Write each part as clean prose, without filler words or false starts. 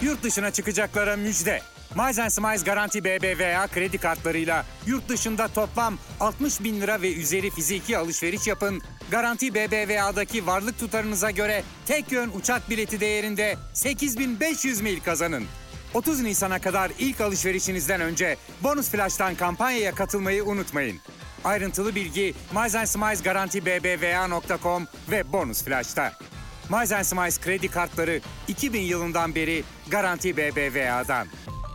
Yurt dışına çıkacaklara müjde. Miles & Smiles Garanti BBVA kredi kartlarıyla yurt dışında toplam 60 bin lira ve üzeri fiziki alışveriş yapın. Garanti BBVA'daki varlık tutarınıza göre tek yön uçak bileti değerinde 8.500 mil kazanın. 30 Nisan'a kadar ilk alışverişinizden önce Bonus Flash'tan kampanyaya katılmayı unutmayın. Ayrıntılı bilgi Miles & Smiles Garanti BBVA.com ve Bonus Flash'ta. Miles & Smiles kredi kartları 2000 yılından beri Garanti BBVA'dan.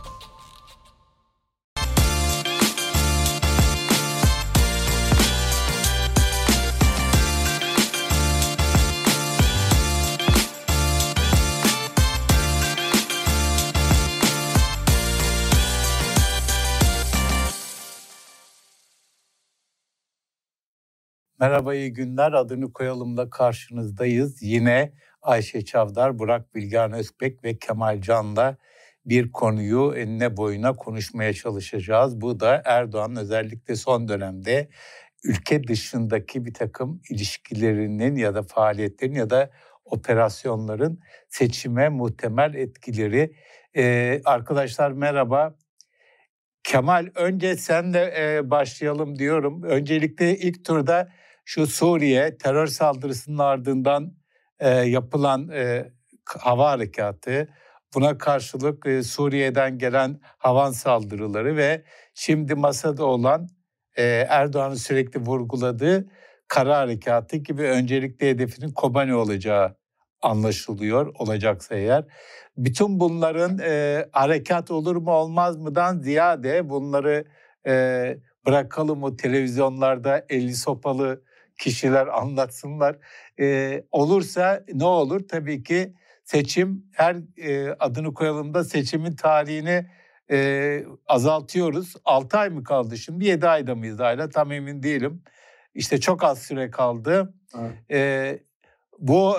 Merhaba, iyi günler. Adını koyalımla karşınızdayız. Yine Ayşe Çavdar, Burak Bilgehan Özbek ve Kemal Can'la bir konuyu enine boyuna konuşmaya çalışacağız. Bu da Erdoğan'ın özellikle son dönemde ülke dışındaki bir takım ilişkilerinin ya da faaliyetlerin ya da operasyonların seçime muhtemel etkileri. Arkadaşlar merhaba. Kemal, önce senle başlayalım diyorum. Öncelikle ilk turda şu Suriye terör saldırısının ardından yapılan hava harekatı, buna karşılık Suriye'den gelen havan saldırıları ve şimdi masada olan Erdoğan'ın sürekli vurguladığı kara harekatı gibi öncelikle hedefinin Kobani olacağı anlaşılıyor, olacaksa eğer. Bütün bunların harekat olur mu olmaz mıdan ziyade bunları bırakalım o televizyonlarda elli sopalı kişiler anlatsınlar. Olursa ne olur? Tabii ki seçim, her adını koyalım da seçimin tarihini azaltıyoruz. 6 ay mı kaldı şimdi? 7 ayda mıyız hala? Tam emin değilim. İşte çok az süre kaldı. Evet. Bu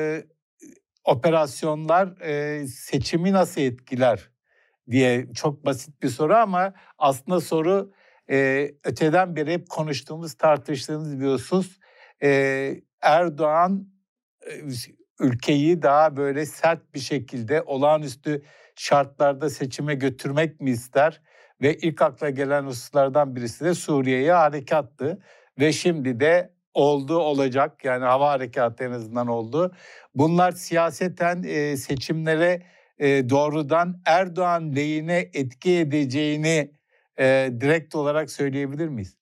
operasyonlar seçimi nasıl etkiler diye çok basit bir soru ama aslında soru öteden beri hep konuştuğumuz, tartıştığımız bir husus. Erdoğan ülkeyi daha böyle sert bir şekilde olağanüstü şartlarda seçime götürmek mi ister? Ve ilk akla gelen hususlardan birisi de Suriye'ye harekattı ve şimdi de olacak, yani hava harekatı en azından oldu. Bunlar siyaseten seçimlere doğrudan Erdoğan lehine etki edeceğini direkt olarak söyleyebilir miyiz?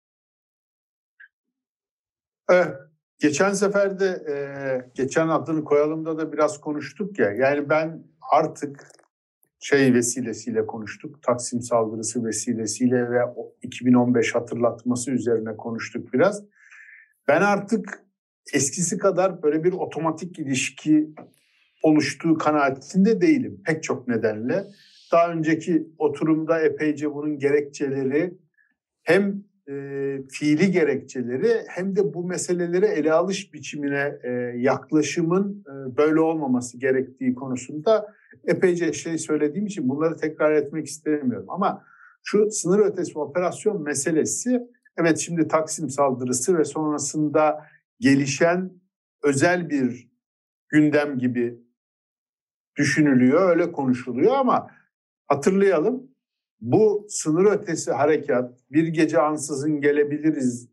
Evet. Geçen sefer de geçen adını koyalım da biraz konuştuk ya. Yani ben artık vesilesiyle konuştuk. Taksim saldırısı vesilesiyle ve 2015 hatırlatması üzerine konuştuk biraz. Ben artık eskisi kadar böyle bir otomatik ilişki oluştuğu kanaatinde değilim pek çok nedenle. Daha önceki oturumda epeyce bunun gerekçeleri, hem fiili gerekçeleri hem de bu meselelere ele alış biçimine yaklaşımın böyle olmaması gerektiği konusunda epeyce söylediğim için bunları tekrar etmek istemiyorum. Ama şu sınır ötesi operasyon meselesi, evet, şimdi Taksim saldırısı ve sonrasında gelişen özel bir gündem gibi düşünülüyor, öyle konuşuluyor ama hatırlayalım, bu sınır ötesi harekat, bir gece ansızın gelebiliriz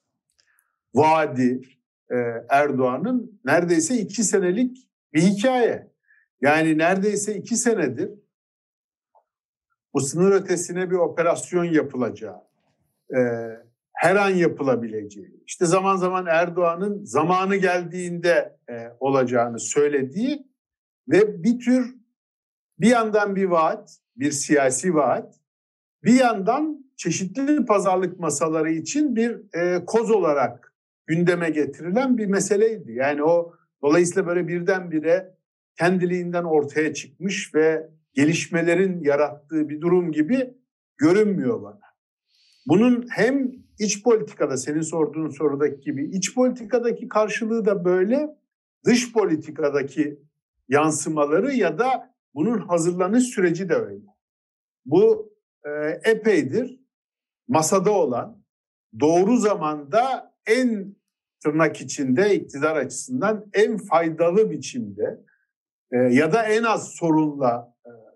vaadi Erdoğan'ın neredeyse 2 senelik bir hikaye. Yani neredeyse 2 senedir bu sınır ötesine bir operasyon yapılacağı, her an yapılabileceği, işte zaman zaman Erdoğan'ın zamanı geldiğinde olacağını söylediği ve bir yandan bir vaat, bir siyasi vaat, bir yandan çeşitli pazarlık masaları için bir koz olarak gündeme getirilen bir meseleydi. Yani o dolayısıyla böyle birdenbire kendiliğinden ortaya çıkmış ve gelişmelerin yarattığı bir durum gibi görünmüyor bana. Bunun hem iç politikada, senin sorduğun sorudaki gibi iç politikadaki karşılığı da böyle, dış politikadaki yansımaları ya da bunun hazırlanış süreci de öyle. Bu epeydir masada olan, doğru zamanda en tırnak içinde iktidar açısından en faydalı biçimde ya da en az sorunla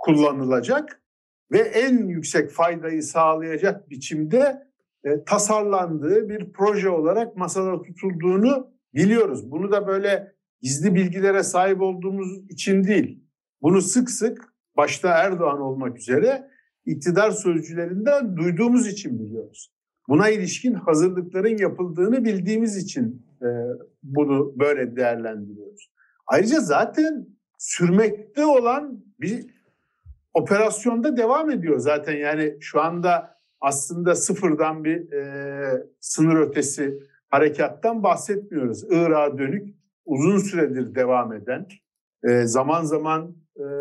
kullanılacak ve en yüksek faydayı sağlayacak biçimde tasarlandığı bir proje olarak masada tutulduğunu biliyoruz. Bunu da böyle gizli bilgilere sahip olduğumuz için değil, bunu sık sık başta Erdoğan olmak üzere iktidar sözcülerinden duyduğumuz için biliyoruz. Buna ilişkin hazırlıkların yapıldığını bildiğimiz için bunu böyle değerlendiriyoruz. Ayrıca zaten sürmekte olan bir operasyonda devam ediyor zaten. Yani şu anda aslında sıfırdan bir sınır ötesi harekattan bahsetmiyoruz. Irak'a dönük uzun süredir devam eden, zaman zaman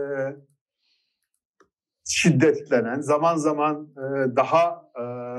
şiddetlenen, zaman zaman daha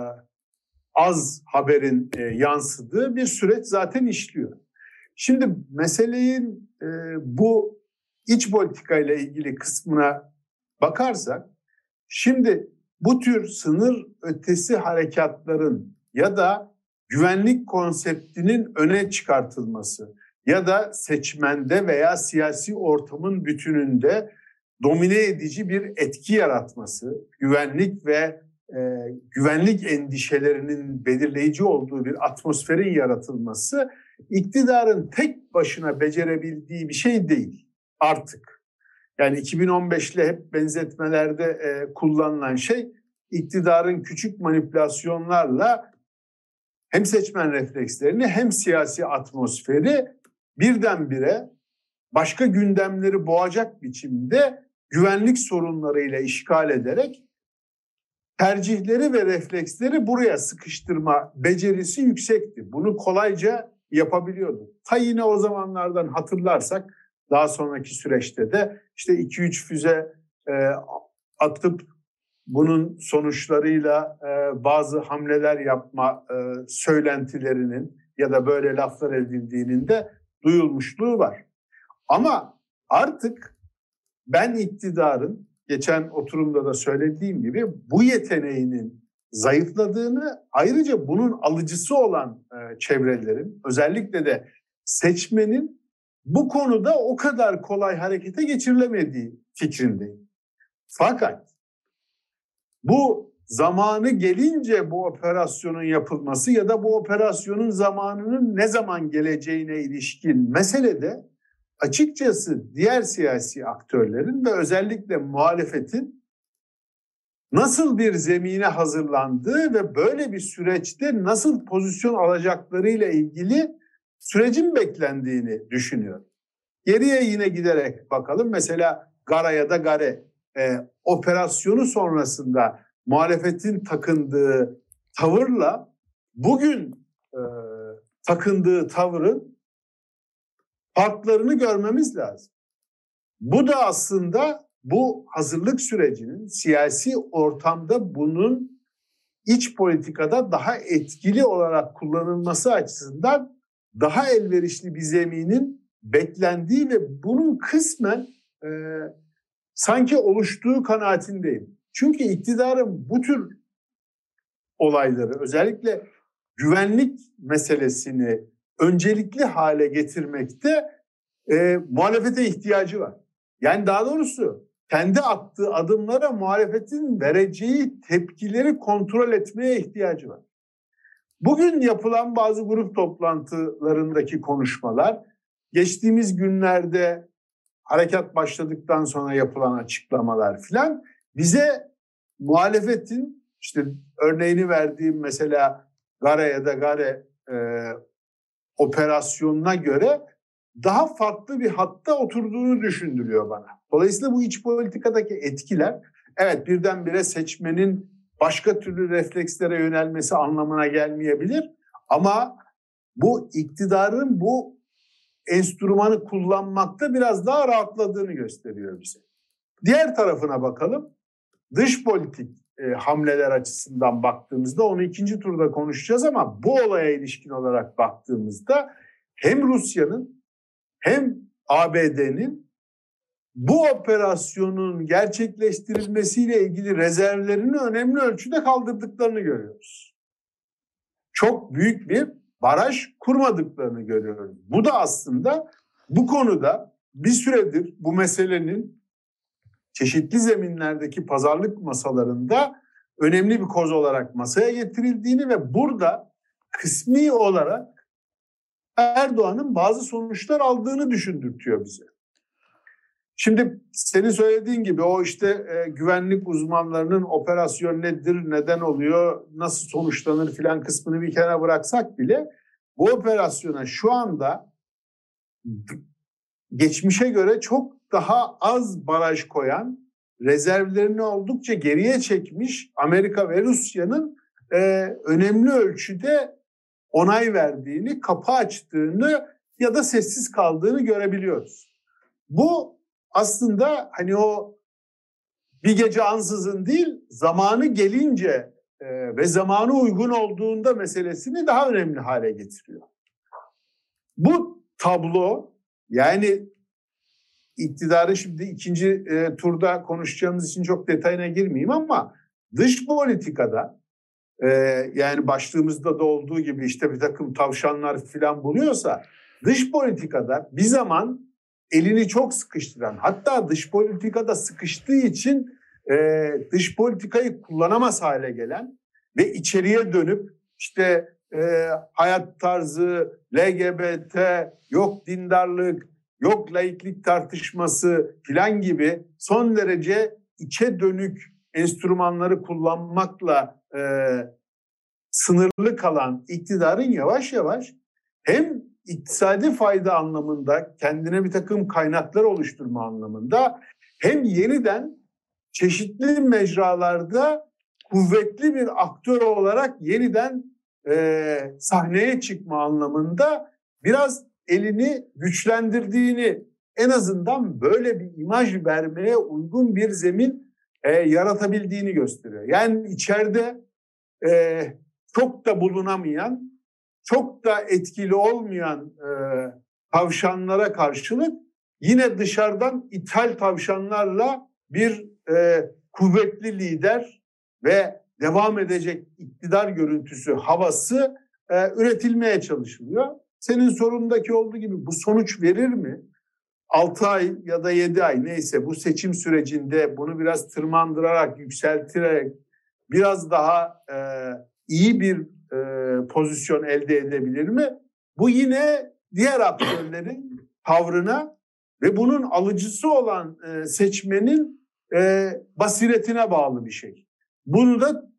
az haberin yansıdığı bir süreç zaten işliyor. Şimdi meselenin bu iç politikayla ilgili kısmına bakarsak, şimdi bu tür sınır ötesi harekatların ya da güvenlik konseptinin öne çıkartılması ya da seçmende veya siyasi ortamın bütününde domine edici bir etki yaratması, güvenlik ve güvenlik endişelerinin belirleyici olduğu bir atmosferin yaratılması iktidarın tek başına becerebildiği bir şey değil artık. Yani 2015'le hep benzetmelerde kullanılan şey, iktidarın küçük manipülasyonlarla hem seçmen reflekslerini hem siyasi atmosferi birdenbire başka gündemleri boğacak biçimde güvenlik sorunlarıyla işgal ederek tercihleri ve refleksleri buraya sıkıştırma becerisi yüksekti. Bunu kolayca yapabiliyordu. Ta yine o zamanlardan hatırlarsak daha sonraki süreçte de işte 2-3 füze atıp bunun sonuçlarıyla bazı hamleler yapma söylentilerinin ya da böyle laflar edildiğinin de duyulmuşluğu var. Ama artık ben iktidarın, geçen oturumda da söylediğim gibi, bu yeteneğinin zayıfladığını, ayrıca bunun alıcısı olan çevrelerin, özellikle de seçmenin bu konuda o kadar kolay harekete geçirilemediği fikrindeyim. Fakat bu zamanı gelince bu operasyonun yapılması ya da bu operasyonun zamanının ne zaman geleceğine ilişkin meselede açıkçası diğer siyasi aktörlerin ve özellikle muhalefetin nasıl bir zemine hazırlandığı ve böyle bir süreçte nasıl pozisyon alacaklarıyla ilgili sürecin beklendiğini düşünüyorum. Geriye yine giderek bakalım. Mesela Gara ya da Gare operasyonu sonrasında muhalefetin takındığı tavırla bugün takındığı tavırın farklarını görmemiz lazım. Bu da aslında bu hazırlık sürecinin siyasi ortamda bunun iç politikada daha etkili olarak kullanılması açısından daha elverişli bir zeminin beklendiği ve bunun kısmen sanki oluştuğu kanaatindeyim. Çünkü iktidarın bu tür olayları, özellikle güvenlik meselesini öncelikli hale getirmekte muhalefete ihtiyacı var. Yani daha doğrusu kendi attığı adımlara muhalefetin vereceği tepkileri kontrol etmeye ihtiyacı var. Bugün yapılan bazı grup toplantılarındaki konuşmalar, geçtiğimiz günlerde harekat başladıktan sonra yapılan açıklamalar filan bize muhalefetin, işte örneğini verdiğim mesela Gara ya da Gare operasyonuna göre daha farklı bir hatta oturduğunu düşündürüyor bana. Dolayısıyla bu iç politikadaki etkiler, evet, birdenbire seçmenin başka türlü reflekslere yönelmesi anlamına gelmeyebilir. Ama bu iktidarın bu enstrümanı kullanmakta biraz daha rahatladığını gösteriyor bize. Diğer tarafına bakalım. Dış politik hamleler açısından baktığımızda, onu ikinci turda konuşacağız ama bu olaya ilişkin olarak baktığımızda hem Rusya'nın hem ABD'nin bu operasyonun gerçekleştirilmesiyle ilgili rezervlerini önemli ölçüde kaldırdıklarını görüyoruz. Çok büyük bir baraj kurmadıklarını görüyoruz. Bu da aslında bu konuda bir süredir bu meselenin çeşitli zeminlerdeki pazarlık masalarında önemli bir koz olarak masaya getirildiğini ve burada kısmi olarak Erdoğan'ın bazı sonuçlar aldığını düşündürtüyor bize. Şimdi senin söylediğin gibi o işte güvenlik uzmanlarının operasyon nedir, neden oluyor, nasıl sonuçlanır filan kısmını bir kenara bıraksak bile bu operasyona şu anda geçmişe göre çok daha az baraj koyan, rezervlerini oldukça geriye çekmiş Amerika ve Rusya'nın önemli ölçüde onay verdiğini, kapı açtığını ya da sessiz kaldığını görebiliyoruz. Bu aslında hani o bir gece ansızın değil, zamanı gelince ve zamanı uygun olduğunda meselesini daha önemli hale getiriyor. Bu tablo, yani iktidarı şimdi ikinci turda konuşacağımız için çok detayına girmeyeyim ama dış politikada yani başlığımızda da olduğu gibi işte bir takım tavşanlar falan buluyorsa dış politikada bir zaman elini çok sıkıştıran, hatta dış politikada sıkıştığı için dış politikayı kullanamaz hale gelen ve içeriye dönüp işte hayat tarzı, LGBT, yok dindarlık, yok laiklik tartışması filan gibi son derece içe dönük enstrümanları kullanmakla sınırlı kalan iktidarın yavaş yavaş hem iktisadi fayda anlamında kendine bir takım kaynaklar oluşturma anlamında hem yeniden çeşitli mecralarda kuvvetli bir aktör olarak yeniden sahneye çıkma anlamında biraz elini güçlendirdiğini, en azından böyle bir imaj vermeye uygun bir zemin yaratabildiğini gösteriyor. Yani içeride çok da bulunamayan, çok da etkili olmayan tavşanlara karşılık yine dışarıdan ithal tavşanlarla bir kuvvetli lider ve devam edecek iktidar görüntüsü, havası üretilmeye çalışılıyor. Senin sorundaki olduğu gibi bu sonuç verir mi? 6 ay ya da 7 ay neyse bu seçim sürecinde bunu biraz tırmandırarak, yükselterek biraz daha iyi bir pozisyon elde edebilir mi? Bu yine diğer aktörlerin tavrına ve bunun alıcısı olan seçmenin basiretine bağlı bir şey. Bunu da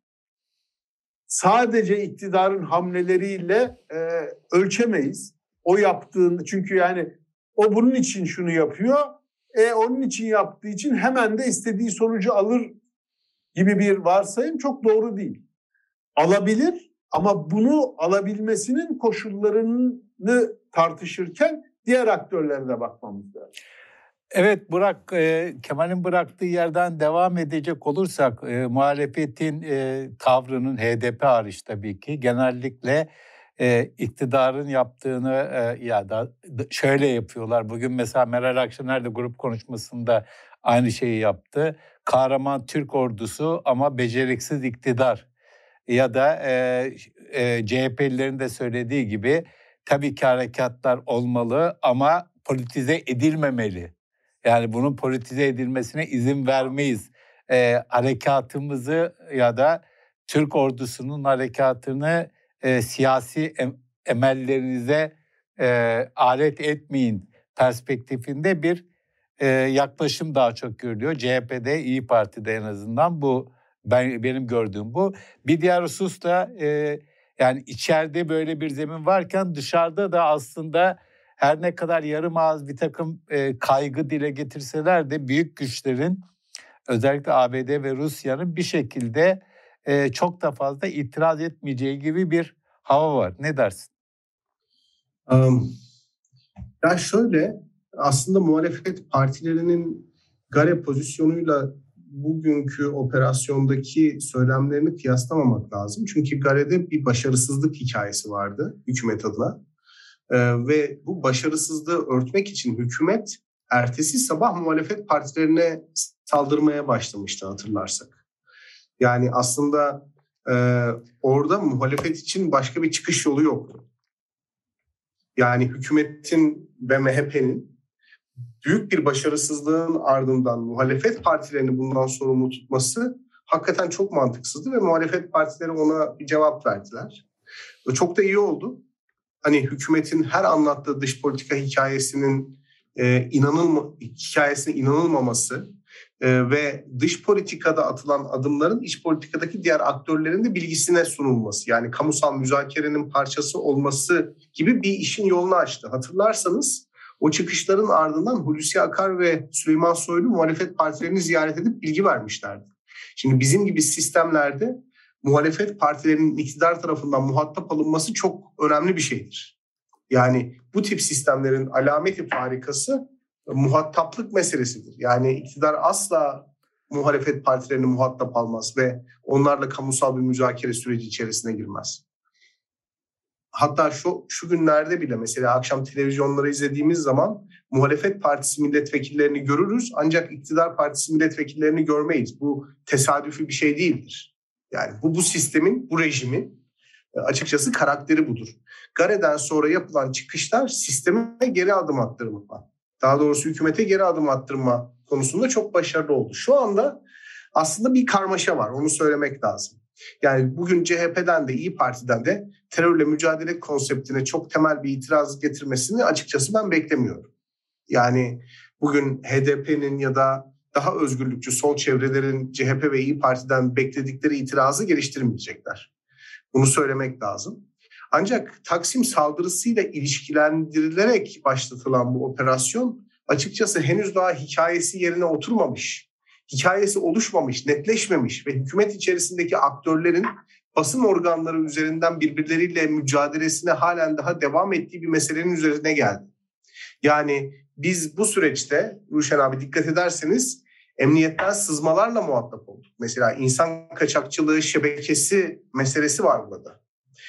sadece iktidarın hamleleriyle ölçemeyiz. O yaptığını, çünkü yani o bunun için şunu yapıyor, onun için yaptığı için hemen de istediği sonucu alır gibi bir varsayım çok doğru değil. Alabilir ama bunu alabilmesinin koşullarını tartışırken diğer aktörlere de bakmamız lazım. Evet Burak, Kemal'in bıraktığı yerden devam edecek olursak muhalefetin tavrının HDP hariç tabii ki genellikle iktidarın yaptığını ya da şöyle yapıyorlar. Bugün mesela Meral Akşener de grup konuşmasında aynı şeyi yaptı. Kahraman Türk ordusu ama beceriksiz iktidar. Ya da CHP'lilerin de söylediği gibi tabii ki harekatlar olmalı ama politize edilmemeli. Yani bunun politize edilmesine izin vermeyiz. Harekatımızı ya da Türk ordusunun harekatını siyasi emellerinize alet etmeyin perspektifinde bir yaklaşım daha çok görülüyor. CHP'de, İYİ Parti'de en azından bu benim gördüğüm bu. Bir diğer husus da yani içeride böyle bir zemin varken dışarıda da aslında her ne kadar yarım ağız bir takım kaygı dile getirseler de büyük güçlerin özellikle ABD ve Rusya'nın bir şekilde çok da fazla itiraz etmeyeceği gibi bir hava var. Ne dersin? Ya şöyle, aslında muhalefet partilerinin Gare pozisyonuyla bugünkü operasyondaki söylemlerini kıyaslamamak lazım. Çünkü Gare'de bir başarısızlık hikayesi vardı hükümet adına. Ve bu başarısızlığı örtmek için hükümet ertesi sabah muhalefet partilerine saldırmaya başlamıştı hatırlarsak. Yani aslında orada muhalefet için başka bir çıkış yolu yoktu. Yani hükümetin ve MHP'nin büyük bir başarısızlığın ardından muhalefet partilerini bundan sorumlu tutması hakikaten çok mantıksızdı ve muhalefet partileri ona bir cevap verdiler. Çok da iyi oldu. Hani hükümetin her anlattığı dış politika hikayesine inanılmaması ve dış politikada atılan adımların iç politikadaki diğer aktörlerin de bilgisine sunulması, yani kamusal müzakerenin parçası olması gibi bir işin yolunu açtı. Hatırlarsanız o çıkışların ardından Hulusi Akar ve Süleyman Soylu muhalefet partilerini ziyaret edip bilgi vermişlerdi. Şimdi bizim gibi sistemlerde muhalefet partilerinin iktidar tarafından muhatap alınması çok önemli bir şeydir. Yani bu tip sistemlerin alameti farikası muhataplık meselesidir. Yani iktidar asla muhalefet partilerini muhatap almaz ve onlarla kamusal bir müzakere süreci içerisine girmez. Hatta şu günlerde bile mesela akşam televizyonları izlediğimiz zaman muhalefet partisi milletvekillerini görürüz ancak iktidar partisi milletvekillerini görmeyiz. Bu tesadüfi bir şey değildir. Yani bu sistemin, bu rejimin açıkçası karakteri budur. Gare'den sonra yapılan çıkışlar sisteme geri adım attırma, daha doğrusu hükümete geri adım attırma konusunda çok başarılı oldu. Şu anda aslında bir karmaşa var, onu söylemek lazım. Yani bugün CHP'den de İYİ Parti'den de terörle mücadele konseptine çok temel bir itiraz getirmesini açıkçası ben beklemiyorum. Yani bugün HDP'nin ya da daha özgürlükçü sol çevrelerin CHP ve İYİ Parti'den bekledikleri itirazı geliştirmeyecekler. Bunu söylemek lazım. Ancak Taksim saldırısıyla ilişkilendirilerek başlatılan bu operasyon açıkçası henüz daha hikayesi yerine oturmamış, hikayesi oluşmamış, netleşmemiş ve hükümet içerisindeki aktörlerin basın organları üzerinden birbirleriyle mücadelesine halen daha devam ettiği bir meselenin üzerine geldi. Yani biz bu süreçte Ruşen abi dikkat ederseniz emniyetten sızmalarla muhatap olduk. Mesela insan kaçakçılığı şebekesi meselesi var burada.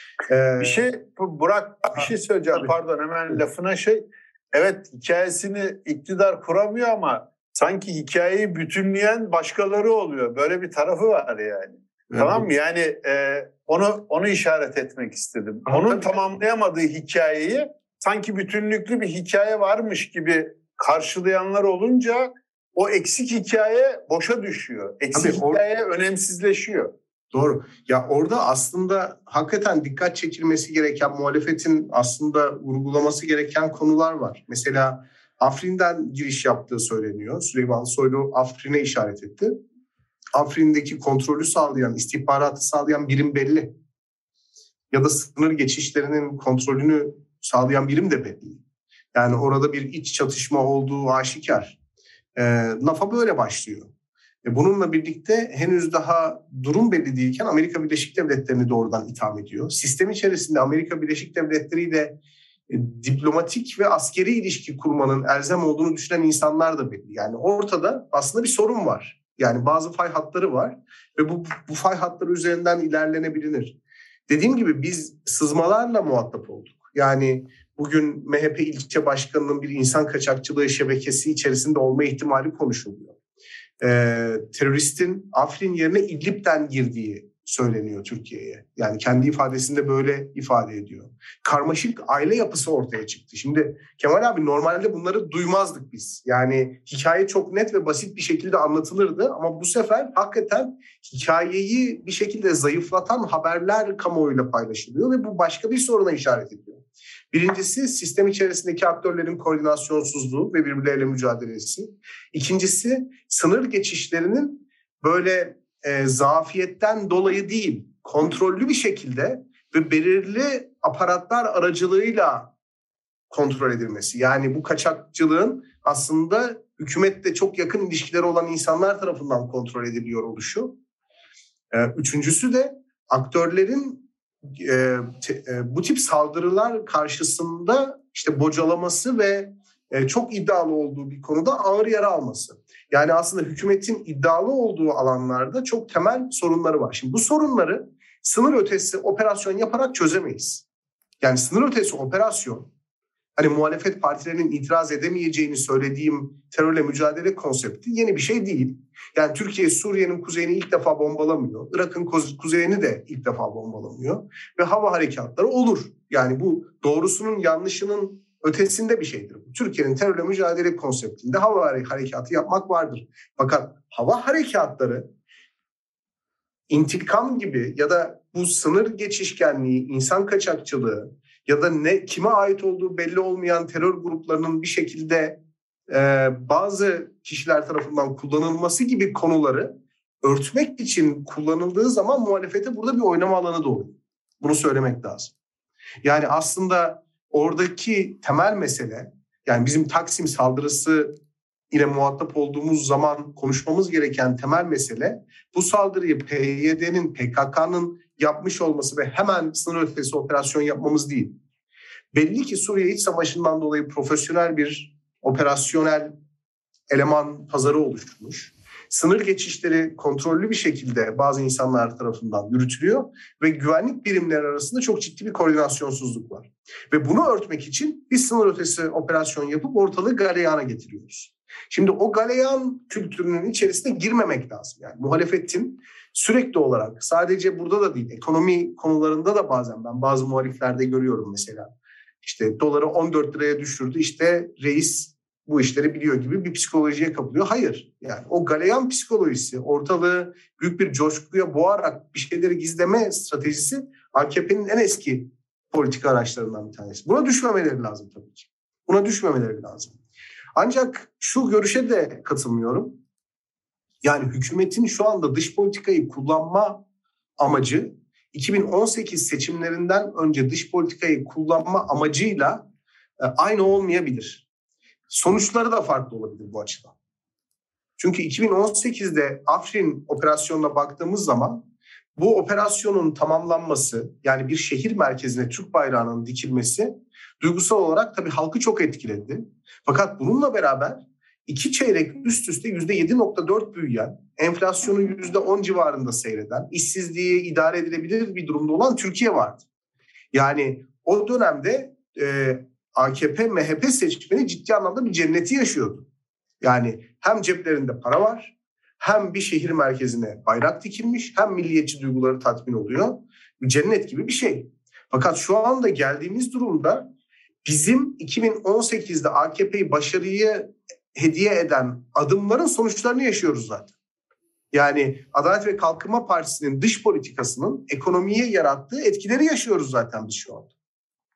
Burak bir şey söyleyeceğim. Tabii. Pardon hemen lafına evet hikayesini iktidar kuramıyor ama sanki hikayeyi bütünleyen başkaları oluyor. Böyle bir tarafı var yani. Evet. Tamam mı? Yani onu işaret etmek istedim. Onun tamamlayamadığı hikayeyi sanki bütünlüklü bir hikaye varmış gibi karşılayanlar olunca o eksik hikaye boşa düşüyor. Eksik hikaye önemsizleşiyor. Doğru. Ya orada aslında hakikaten dikkat çekilmesi gereken, muhalefetin aslında vurgulaması gereken konular var. Mesela Afrin'den giriş yaptığı söyleniyor. Süleyman Soylu Afrin'e işaret etti. Afrin'deki kontrolü sağlayan, istihbaratı sağlayan birim belli. Ya da sınır geçişlerinin kontrolünü sağlayan birim de belli. Yani orada bir iç çatışma olduğu aşikar. Lafa böyle başlıyor. Bununla birlikte henüz daha durum belli değilken Amerika Birleşik Devletleri'ni doğrudan itham ediyor. Sistem içerisinde Amerika Birleşik Devletleri ile diplomatik ve askeri ilişki kurmanın elzem olduğunu düşünen insanlar da belli. Yani ortada aslında bir sorun var. Yani bazı fay hatları var ve bu fay hatları üzerinden ilerlenebilir. Dediğim gibi biz sızmalarla muhatap olduk. Yani bugün MHP ilçe başkanının bir insan kaçakçılığı şebekesi içerisinde olma ihtimali konuşuluyor. Teröristin Afrin yerine İdlib'den girdiği söyleniyor Türkiye'ye. Yani kendi ifadesinde böyle ifade ediyor. Karmaşık aile yapısı ortaya çıktı. Şimdi Kemal abi normalde bunları duymazdık biz. Yani hikaye çok net ve basit bir şekilde anlatılırdı ama bu sefer hakikaten hikayeyi bir şekilde zayıflatan haberler kamuoyuyla paylaşılıyor ve bu başka bir soruna işaret ediyor. Birincisi sistem içerisindeki aktörlerin koordinasyonsuzluğu ve birbirleriyle mücadelesi. İkincisi sınır geçişlerinin böyle zafiyetten dolayı değil, kontrollü bir şekilde ve belirli aparatlar aracılığıyla kontrol edilmesi. Yani bu kaçakçılığın aslında hükümetle çok yakın ilişkileri olan insanlar tarafından kontrol ediliyor oluşu. Üçüncüsü de aktörlerin bu tip saldırılar karşısında işte bocalaması ve çok iddialı olduğu bir konuda ağır yara alması. Yani aslında hükümetin iddialı olduğu alanlarda çok temel sorunları var. Şimdi bu sorunları sınır ötesi operasyon yaparak çözemeyiz. Yani sınır ötesi operasyon, hani muhalefet partilerinin itiraz edemeyeceğini söylediğim terörle mücadele konsepti yeni bir şey değil. Yani Türkiye Suriye'nin kuzeyini ilk defa bombalamıyor. Irak'ın kuzeyini de ilk defa bombalamıyor. Ve hava harekatları olur. Yani bu doğrusunun yanlışının ötesinde bir şeydir. Türkiye'nin terörle mücadele konseptinde hava harekatı yapmak vardır. Fakat hava harekatları intikam gibi ya da bu sınır geçişkenliği, insan kaçakçılığı ya da kime ait olduğu belli olmayan terör gruplarının bir şekilde bazı kişiler tarafından kullanılması gibi konuları örtmek için kullanıldığı zaman muhalefete burada bir oynama alanı doğuyor. Bunu söylemek lazım. Yani aslında oradaki temel mesele, yani bizim Taksim saldırısı ile muhatap olduğumuz zaman konuşmamız gereken temel mesele bu saldırıyı PYD'nin, PKK'nın yapmış olması ve hemen sınır ötesi operasyon yapmamız değil. Belli ki Suriye İç Savaşı'ndan dolayı profesyonel bir operasyonel eleman pazarı oluşmuş. Sınır geçişleri kontrollü bir şekilde bazı insanlar tarafından yürütülüyor ve güvenlik birimleri arasında çok ciddi bir koordinasyonsuzluk var. Ve bunu örtmek için biz sınır ötesi operasyon yapıp ortalığı galeyana getiriyoruz. Şimdi o galeyan kültürünün içerisine girmemek lazım. Yani muhalefetin sürekli olarak sadece burada da değil, ekonomi konularında da bazen ben bazı muhaliflerde görüyorum mesela. İşte doları 14 liraya düşürdü, işte reis bu işleri biliyor gibi bir psikolojiye kapılıyor. Hayır, yani o galeyan psikolojisi, ortalığı büyük bir coşkuya boğarak bir şeyleri gizleme stratejisi AKP'nin en eski politika araçlarından bir tanesi. Buna düşmemeleri lazım tabii ki. Buna düşmemeleri lazım. Ancak şu görüşe de katılmıyorum. Yani hükümetin şu anda dış politikayı kullanma amacı 2018 seçimlerinden önce dış politikayı kullanma amacıyla aynı olmayabilir. Sonuçları da farklı olabilir bu açıdan. Çünkü 2018'de Afrin operasyonuna baktığımız zaman bu operasyonun tamamlanması, yani bir şehir merkezine Türk bayrağının dikilmesi duygusal olarak tabii halkı çok etkiledi. Fakat bununla beraber 2 çeyrek üst üste %7.4 büyüyen, enflasyonu %10 civarında seyreden, işsizliği idare edilebilir bir durumda olan Türkiye vardı. Yani o dönemde AKP, MHP seçmeni ciddi anlamda bir cenneti yaşıyordu. Yani hem ceplerinde para var, hem bir şehir merkezine bayrak dikilmiş, hem milliyetçi duyguları tatmin oluyor. Bir cennet gibi bir şey. Fakat şu anda geldiğimiz durumda bizim 2018'de AKP'yi başarıyı hediye eden adımların sonuçlarını yaşıyoruz zaten. Yani Adalet ve Kalkınma Partisi'nin dış politikasının ekonomiye yarattığı etkileri yaşıyoruz zaten biz şu anda.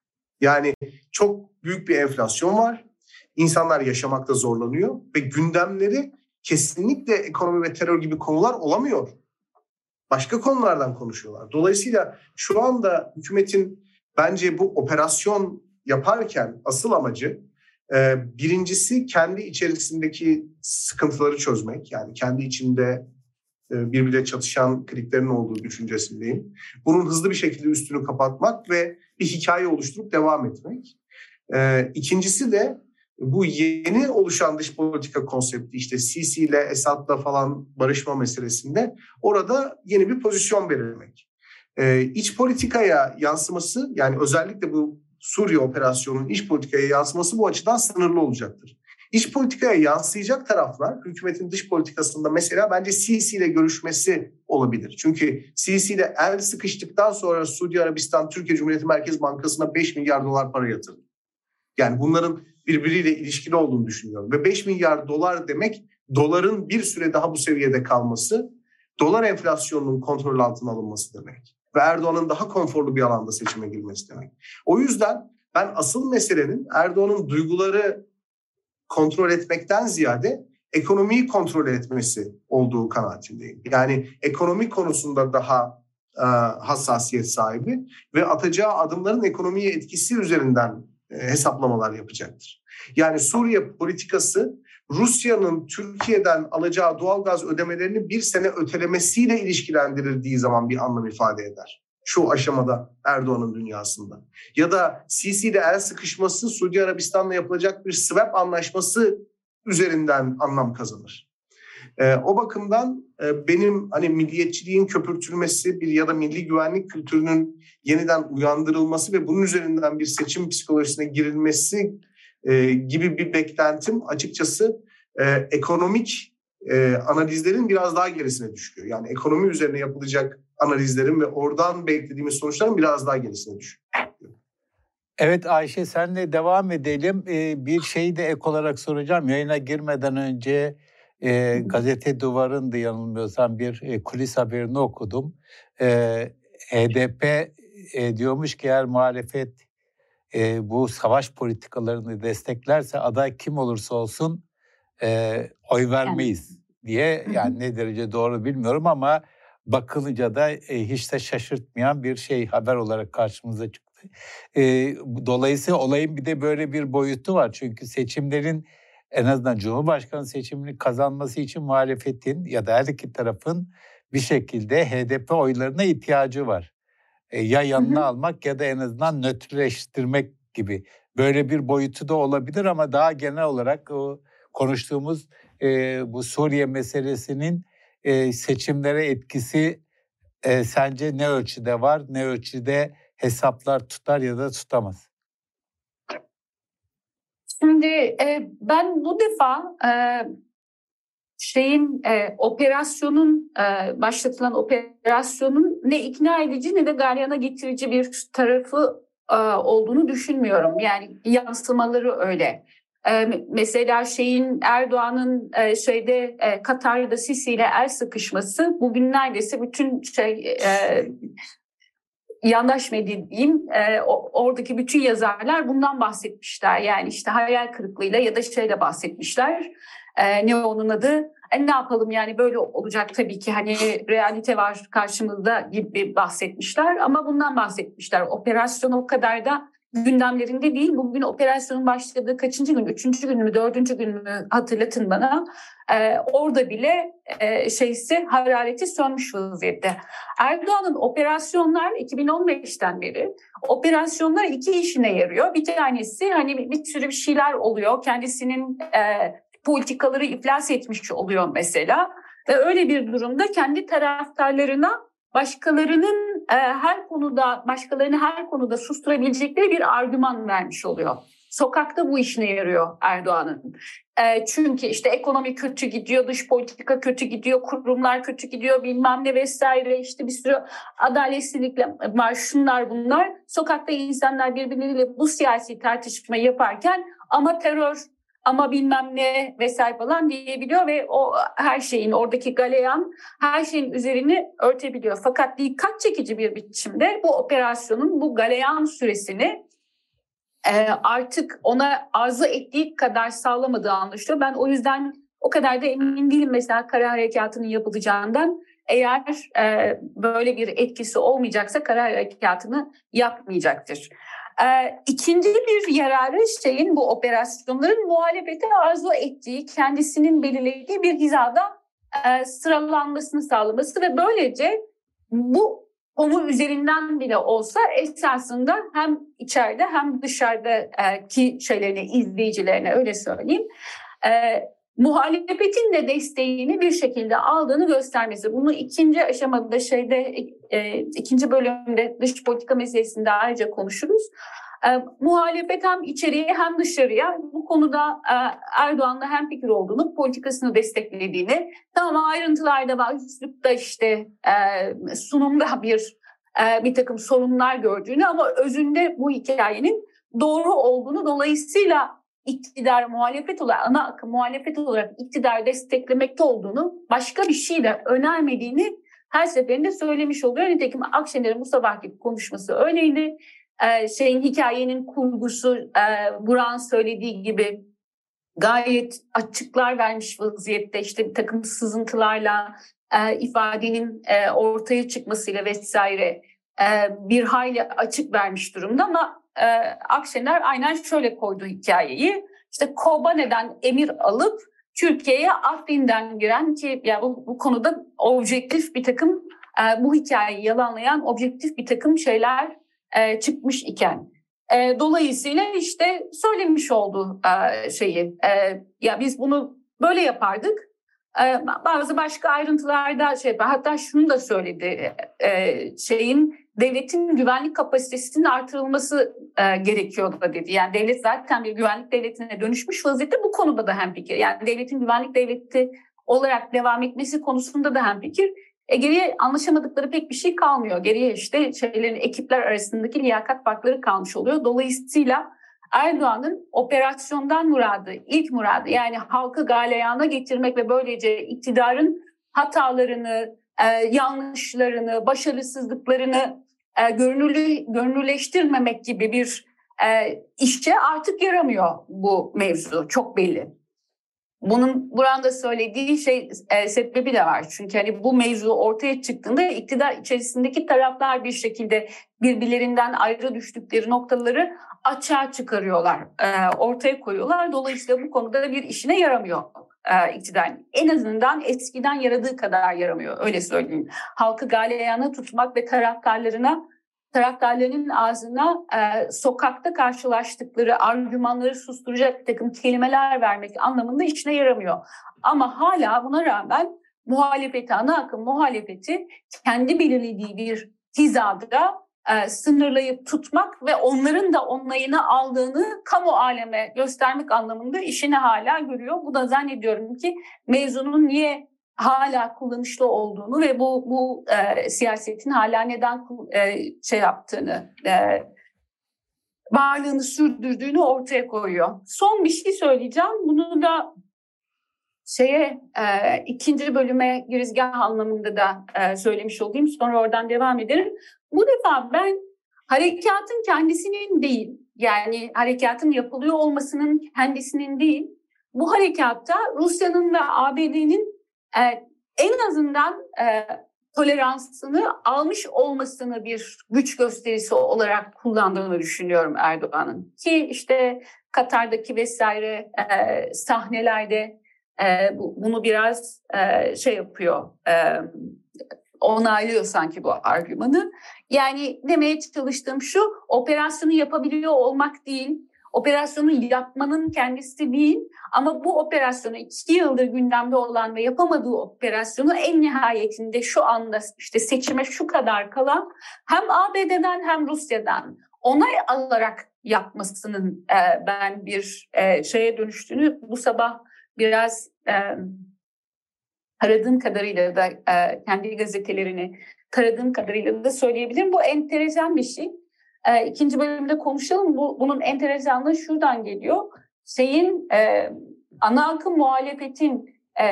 Yani çok büyük bir enflasyon var. İnsanlar yaşamakta zorlanıyor ve gündemleri kesinlikle ekonomi ve terör gibi konular olamıyor. Başka konulardan konuşuyorlar. Dolayısıyla şu anda hükümetin bence bu operasyon yaparken asıl amacı birincisi kendi içerisindeki sıkıntıları çözmek. Yani kendi içinde birbiriyle çatışan kliklerin olduğu düşüncesindeyim. Bunun hızlı bir şekilde üstünü kapatmak ve bir hikaye oluşturup devam etmek. İkincisi de bu yeni oluşan dış politika konsepti, işte Sisi ile Esad'la falan barışma meselesinde orada yeni bir pozisyon belirlemek. İç politikaya yansıması, yani özellikle bu Suriye operasyonunun iç politikaya yansıması bu açıdan sınırlı olacaktır. İç politikaya yansıyacak taraflar hükümetin dış politikasında mesela bence Sisi ile görüşmesi olabilir. Çünkü Sisi ile el sıkıştıktan sonra Suudi Arabistan Türkiye Cumhuriyeti Merkez Bankası'na 5 milyar dolar para yatırdı. Yani bunların birbiriyle ilişkili olduğunu düşünüyorum. Ve 5 milyar dolar demek doların bir süre daha bu seviyede kalması, dolar enflasyonunun kontrol altına alınması demek. Ve Erdoğan'ın daha konforlu bir alanda seçime girmesi demek. O yüzden ben asıl meselenin Erdoğan'ın duyguları kontrol etmekten ziyade ekonomiyi kontrol etmesi olduğu kanaatindeyim. Yani ekonomi konusunda daha hassasiyet sahibi ve atacağı adımların ekonomiye etkisi üzerinden hesaplamalar yapacaktır. Yani Suriye politikası Rusya'nın Türkiye'den alacağı doğalgaz ödemelerini bir sene ötelemesiyle ilişkilendirildiği zaman bir anlam ifade eder. Şu aşamada Erdoğan'ın dünyasında. Ya da Sisi ile el sıkışması Suudi Arabistan'la yapılacak bir swap anlaşması üzerinden anlam kazanır. O bakımdan benim hani milliyetçiliğin köpürtülmesi ya da milli güvenlik kültürünün yeniden uyandırılması ve bunun üzerinden bir seçim psikolojisine girilmesi gibi bir beklentim açıkçası ekonomik analizlerin biraz daha gerisine düşüyor. Yani ekonomi üzerine yapılacak analizlerin ve oradan beklediğimiz sonuçların biraz daha gerisine düşüyor. Evet Ayşe, senle devam edelim. Bir şeyi de ek olarak soracağım. Yayına girmeden önce Gazete Duvar'ın yanılmıyorsam bir kulis haberini okudum. HDP diyormuş ki eğer muhalefet bu savaş politikalarını desteklerse aday kim olursa olsun oy vermeyiz diye. Yani ne derece doğru bilmiyorum ama bakılınca da hiç de şaşırtmayan bir haber olarak karşımıza çıktı. Dolayısıyla olayın bir de böyle bir boyutu var. Çünkü seçimlerin, en azından Cumhurbaşkanı seçimini kazanması için muhalefetin ya da her iki tarafın bir şekilde HDP oylarına ihtiyacı var. Ya yanına almak ya da en azından nötrleştirmek gibi. Böyle bir boyutu da olabilir ama daha genel olarak konuştuğumuz bu Suriye meselesinin seçimlere etkisi sence ne ölçüde var, ne ölçüde hesaplar tutar ya da tutamaz? Şimdi ben bu defa operasyonun başlatılan operasyonun ne ikna edici ne de galyana getirici bir tarafı olduğunu düşünmüyorum. Yani yansımaları öyle. Mesela Erdoğan'ın Katar'da Sisi ile el sıkışması bugün neredeyse bütün yandaş medya diyeyim, oradaki bütün yazarlar bundan bahsetmişler. Yani işte hayal kırıklığıyla ya da bahsetmişler. Ne onun adı? Ne yapalım yani böyle olacak tabii ki, hani realite var karşımızda gibi bahsetmişler ama bundan bahsetmişler. Operasyon o kadar da gündemlerinde değil. Bugün operasyonun başladığı kaçıncı gün? 3. gün mü 4. gün mü hatırlatın bana. Orada bile harareti sönmüş vaziyette. Erdoğan'ın operasyonlar 2015'ten beri operasyonlar iki işine yarıyor. Bir tanesi hani bir sürü bir şeyler oluyor. Kendisinin politikaları iflas etmiş oluyor mesela. Ve öyle bir durumda kendi taraftarlarına başkalarını her konuda susturabilecekleri bir argüman vermiş oluyor. Sokakta bu işine yarıyor Erdoğan'ın. Çünkü işte ekonomi kötü gidiyor, dış politika kötü gidiyor, kurumlar kötü gidiyor, bilmem ne vesaire, işte bir sürü adaletsizlikler var, şunlar bunlar. Sokakta insanlar birbirleriyle bu siyasi tartışmayı yaparken ama terör, ama bilmem ne vesaire falan diyebiliyor ve o her şeyin, oradaki galeyan her şeyin üzerini örtebiliyor. Fakat dikkat çekici bir biçimde bu operasyonun bu galeyan süresini artık ona arzu ettiği kadar sağlamadığı anlaşılıyor. Ben o yüzden o kadar da emin değilim mesela kara harekatının yapılacağından. Eğer böyle bir etkisi olmayacaksa kara harekatını yapmayacaktır. İkinci bir yararı bu operasyonların muhalefete arzu ettiği, kendisinin belirlediği bir hizada sıralanmasını sağlaması ve böylece bu konu üzerinden bile olsa esasında hem içeride hem dışarıdaki izleyicilerine öyle söyleyeyim, muhalefetin de desteğini bir şekilde aldığını göstermesi. Bunu ikinci aşamada ikinci bölümde dış politika meselesinde ayrıca konuşuruz. Muhalefet hem içeriye hem dışarıya bu konuda Erdoğan'la hemfikir olduğunu, politikasını desteklediğini, tamam ayrıntılarda var, üslupta sunumda bir takım sorunlar gördüğünü ama özünde bu hikayenin doğru olduğunu, dolayısıyla iktidar ana akım muhalefet olarak iktidar desteklemekte olduğunu, başka bir şey de önermediğini her seferinde söylemiş oluyor. Nitekim Akşener'in bu sabahki konuşması öyleydi. Hikayenin kurgusu Burak'ın söylediği gibi gayet açıklar vermiş vaziyette, bir takım sızıntılarla ifadenin ortaya çıkmasıyla vesaire bir hayli açık vermiş durumda ama Akşener aynen şöyle koydu hikayeyi. Kobane'den emir alıp Türkiye'ye Afrin'den giren ki yani bu konuda objektif bir takım bu hikayeyi yalanlayan objektif bir takım şeyler çıkmış iken dolayısıyla söylemiş olduğu ya biz bunu böyle yapardık. Bazı başka ayrıntılarda hatta şunu da söyledi, devletin güvenlik kapasitesinin artırılması gerekiyor da dedi. Yani devlet zaten bir güvenlik devletine dönüşmüş vaziyette, bu konuda da hemfikir. Yani devletin güvenlik devleti olarak devam etmesi konusunda da hemfikir. Geriye anlaşamadıkları pek bir şey kalmıyor. Geriye işte ekipler arasındaki liyakat farkları kalmış oluyor. Dolayısıyla Erdoğan'ın operasyondan muradı, ilk muradı yani halkı galeyana getirmek ve böylece iktidarın hatalarını, yanlışlarını, başarısızlıklarını görünürleştirmemek gibi bir işe artık yaramıyor bu mevzu. Çok belli. Bunun buranda söylediği sebebi de var. Çünkü hani bu mevzu ortaya çıktığında iktidar içerisindeki taraflar bir şekilde birbirlerinden ayrı düştükleri noktaları açığa çıkarıyorlar, ortaya koyuyorlar. Dolayısıyla bu konuda bir işine yaramıyor iktidar. En azından eskiden yaradığı kadar yaramıyor, öyle söyleyeyim. Halkı galeyana tutmak ve taraftarlarının ağzına sokakta karşılaştıkları argümanları susturacak bir takım kelimeler vermek anlamında işine yaramıyor. Ama hala buna rağmen ana akım muhalefeti kendi belirlediği bir hizada sınırlayıp tutmak ve onların da onayını aldığını kamu aleme göstermek anlamında işini hala görüyor. Bu da zannediyorum ki mevzunun niye hala kullanışlı olduğunu ve bu siyasetin hala neden yaptığını, varlığını sürdürdüğünü ortaya koyuyor. Son bir şey söyleyeceğim. Bunu da ikinci bölüme girizgah anlamında da söylemiş olayım. Sonra oradan devam ederim. Bu defa ben harekatın kendisinin değil, yani harekatın yapılıyor olmasının kendisinin değil, bu harekatta Rusya'nın ve ABD'nin en azından toleransını almış olmasını bir güç gösterisi olarak kullandığını düşünüyorum Erdoğan'ın. Ki işte Katar'daki vesaire sahnelerde bunu biraz yapıyor, onaylıyor sanki bu argümanı. Yani demeye çalıştığım şu, operasyonu yapabiliyor olmak değil, operasyonu yapmanın kendisi değil, ama bu operasyonu 2 yıldır gündemde olan ve yapamadığı operasyonu en nihayetinde şu anda işte seçime şu kadar kalan hem ABD'den hem Rusya'dan onay alarak yapmasının ben bir dönüştüğünü bu sabah biraz taradığım kadarıyla da kendi gazetelerini taradığım kadarıyla da söyleyebilirim. Bu enteresan bir şey. İkinci bölümde konuşalım. Bunun enteresanlığı şuradan geliyor. Ana akım muhalefetin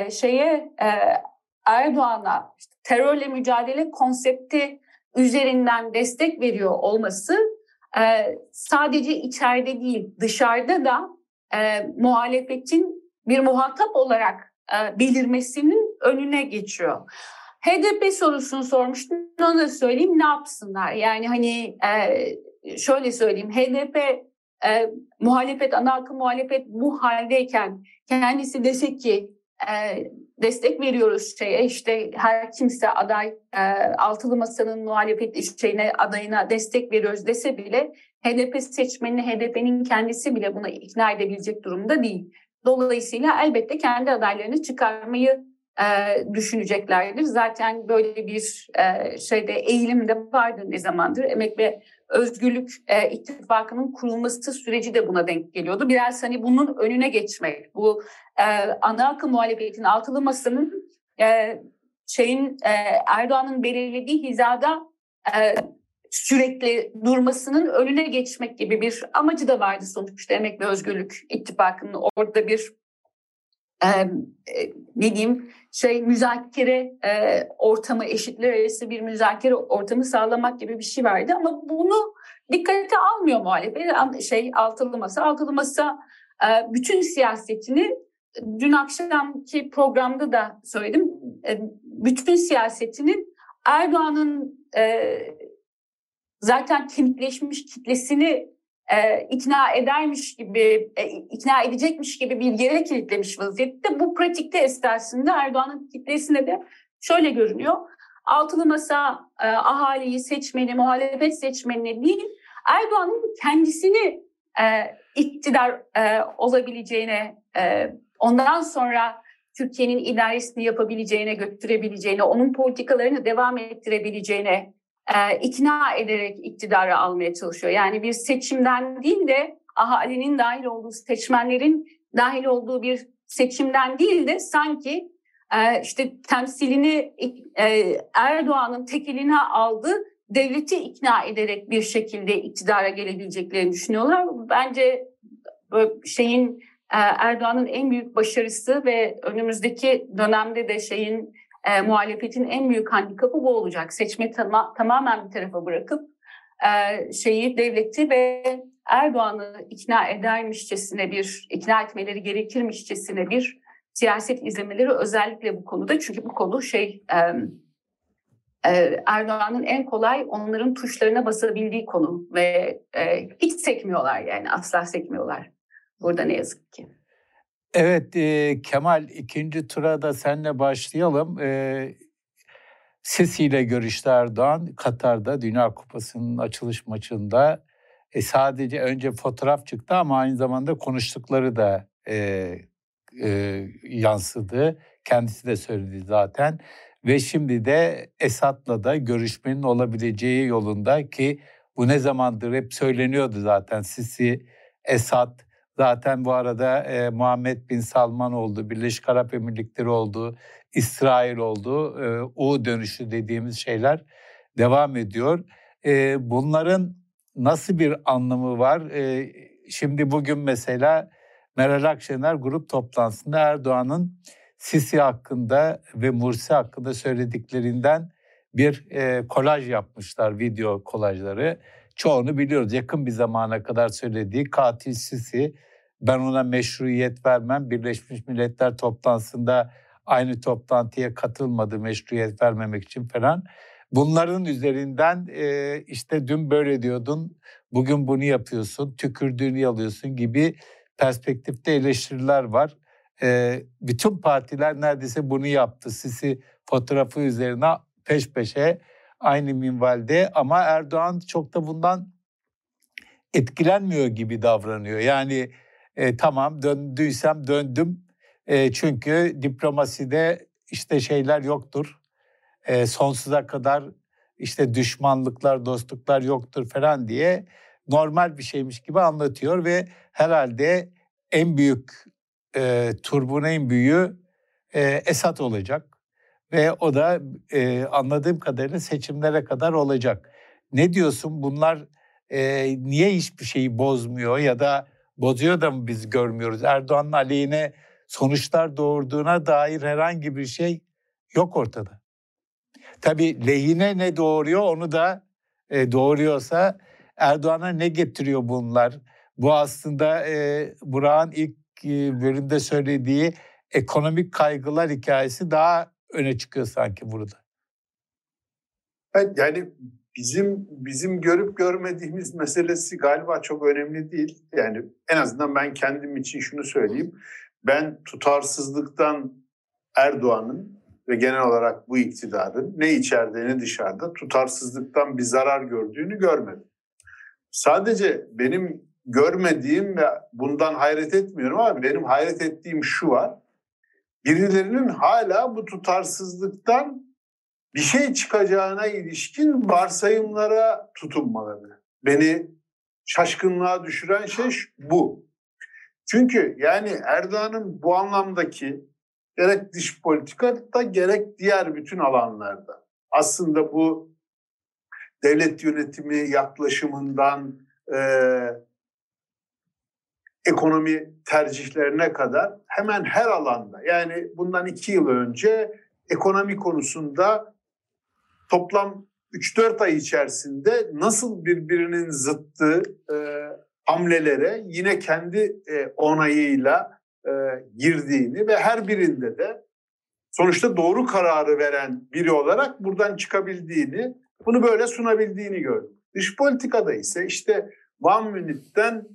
Erdoğan'a işte terörle mücadele konsepti üzerinden destek veriyor olması sadece içeride değil, dışarıda da muhalefetin bir muhatap olarak belirmesinin önüne geçiyor. HDP sorusunu sormuştum, onu da söyleyeyim, ne yapsınlar? Yani hani şöyle söyleyeyim, HDP muhalefet, ana akım muhalefet bu haldeyken kendisi dese ki destek veriyoruz işte her kimse aday, altılı masanın muhalefet adayına destek veriyoruz dese bile HDP seçmenini, HDP'nin kendisi bile buna ikna edebilecek durumda değil. Dolayısıyla elbette kendi adaylarını çıkarmayı düşüneceklerdir. Zaten böyle bir eğilim de vardı ne zamandır. Emek ve Özgürlük İttifakı'nın kurulması süreci de buna denk geliyordu. Biraz hani bunun önüne geçmek, bu ana akım muhalefetin, altılı masanın Erdoğan'ın belirlediği hizada sürekli durmasının önüne geçmek gibi bir amacı da vardı sonuçta Emek ve Özgürlük İttifakı'nın. Orada bir müzakere ortamı, eşitler arası bir müzakere ortamı sağlamak gibi bir şey vardı, ama bunu dikkate almıyor muhalefet. Altılı masa bütün siyasetini, dün akşamki programda da söyledim, bütün siyasetinin Erdoğan'ın zaten kemikleşmiş kitlesini ikna edecekmiş gibi bir yere kilitlemiş vaziyette. Bu pratikte esasında Erdoğan'ın kitlesine de şöyle görünüyor. Altılı masa ahaliyi, seçmeni, muhalefet seçmenine değil, Erdoğan'ın kendisini iktidar olabileceğine, ondan sonra Türkiye'nin idaresini yapabileceğine, götürebileceğine, onun politikalarını devam ettirebileceğine ikna ederek iktidarı almaya çalışıyor. Yani bir seçimden değil de ahalinin dahil olduğu, seçmenlerin dahil olduğu bir seçimden değil de sanki işte temsilini Erdoğan'ın tekeline aldı, devleti ikna ederek bir şekilde iktidara gelebileceklerini düşünüyorlar. Bence Erdoğan'ın en büyük başarısı ve önümüzdeki dönemde de muhalefetin en büyük handikapı bu olacak. Seçme tamamen bir tarafa bırakıp devleti ve Erdoğan'ı ikna etmeleri gerekirmişçesine bir siyaset izlemeleri, özellikle bu konuda. Çünkü bu konu Erdoğan'ın en kolay onların tuşlarına basabildiği konu ve hiç sekmiyorlar, yani asla sekmiyorlar burada ne yazık ki. Evet Kemal, ikinci tura da seninle başlayalım. Sisi ile görüştü Erdoğan Katar'da Dünya Kupası'nın açılış maçında. Sadece önce fotoğraf çıktı ama aynı zamanda konuştukları da yansıdı. Kendisi de söyledi zaten. Ve şimdi de Esad'la da görüşmenin olabileceği yolunda, ki bu ne zamandır hep söyleniyordu zaten. Sisi, Esad, zaten bu arada Muhammed Bin Salman oldu, Birleşik Arap Emirlikleri oldu, İsrail oldu. U dönüşü dediğimiz şeyler devam ediyor. Bunların nasıl bir anlamı var? Şimdi bugün mesela Meral Akşener grup toplantısında Erdoğan'ın Sisi hakkında ve Mursi hakkında söylediklerinden bir kolaj yapmışlar, video kolajları. Çoğunu biliyoruz. Yakın bir zamana kadar söylediği katil Sisi, ben ona meşruiyet vermem, Birleşmiş Milletler toplantısında aynı toplantıya katılmadı meşruiyet vermemek için falan. Bunların üzerinden işte dün böyle diyordun, bugün bunu yapıyorsun, tükürdüğünü yalıyorsun gibi perspektifte eleştiriler var. Bütün partiler neredeyse bunu yaptı. Sisi fotoğrafı üzerine peş peşe aynı minvalde, ama Erdoğan çok da bundan etkilenmiyor gibi davranıyor. Yani tamam, döndüysem döndüm. Çünkü diplomaside işte şeyler yoktur. Sonsuza kadar işte düşmanlıklar, dostluklar yoktur falan diye normal bir şeymiş gibi anlatıyor ve herhalde en büyük turbun en büyüğü Esad olacak ve o da anladığım kadarıyla seçimlere kadar olacak. Ne diyorsun? Bunlar niye hiçbir şeyi bozmuyor ya da bozuyor da mı biz görmüyoruz? Erdoğan'ın aleyhine sonuçlar doğurduğuna dair herhangi bir şey yok ortada. Tabii lehine ne doğuruyor, onu da doğuruyorsa Erdoğan'a ne getiriyor bunlar? Bu aslında Burak'ın ilk bölümde söylediği ekonomik kaygılar hikayesi daha öne çıkıyor sanki burada. Evet, yani bizim görüp görmediğimiz meselesi galiba çok önemli değil. Yani en azından ben kendim için şunu söyleyeyim. Ben tutarsızlıktan Erdoğan'ın ve genel olarak bu iktidarın ne içeride ne dışarıda tutarsızlıktan bir zarar gördüğünü görmedim. Sadece benim görmediğim ve bundan hayret etmiyorum ama benim hayret ettiğim şu var. Birilerinin hala bu tutarsızlıktan bir şey çıkacağına ilişkin varsayımlara tutunmaları. Beni şaşkınlığa düşüren şey bu. Çünkü yani Erdoğan'ın bu anlamdaki gerek dış politikada gerek diğer bütün alanlarda aslında bu devlet yönetimi yaklaşımından ekonomi tercihlerine kadar hemen her alanda, yani bundan 2 yıl önce ekonomi konusunda toplam 3-4 ay içerisinde nasıl birbirinin zıttı hamlelere yine kendi onayıyla girdiğini ve her birinde de sonuçta doğru kararı veren biri olarak buradan çıkabildiğini, bunu böyle sunabildiğini gördüm. Dış politikada ise işte One Minute'den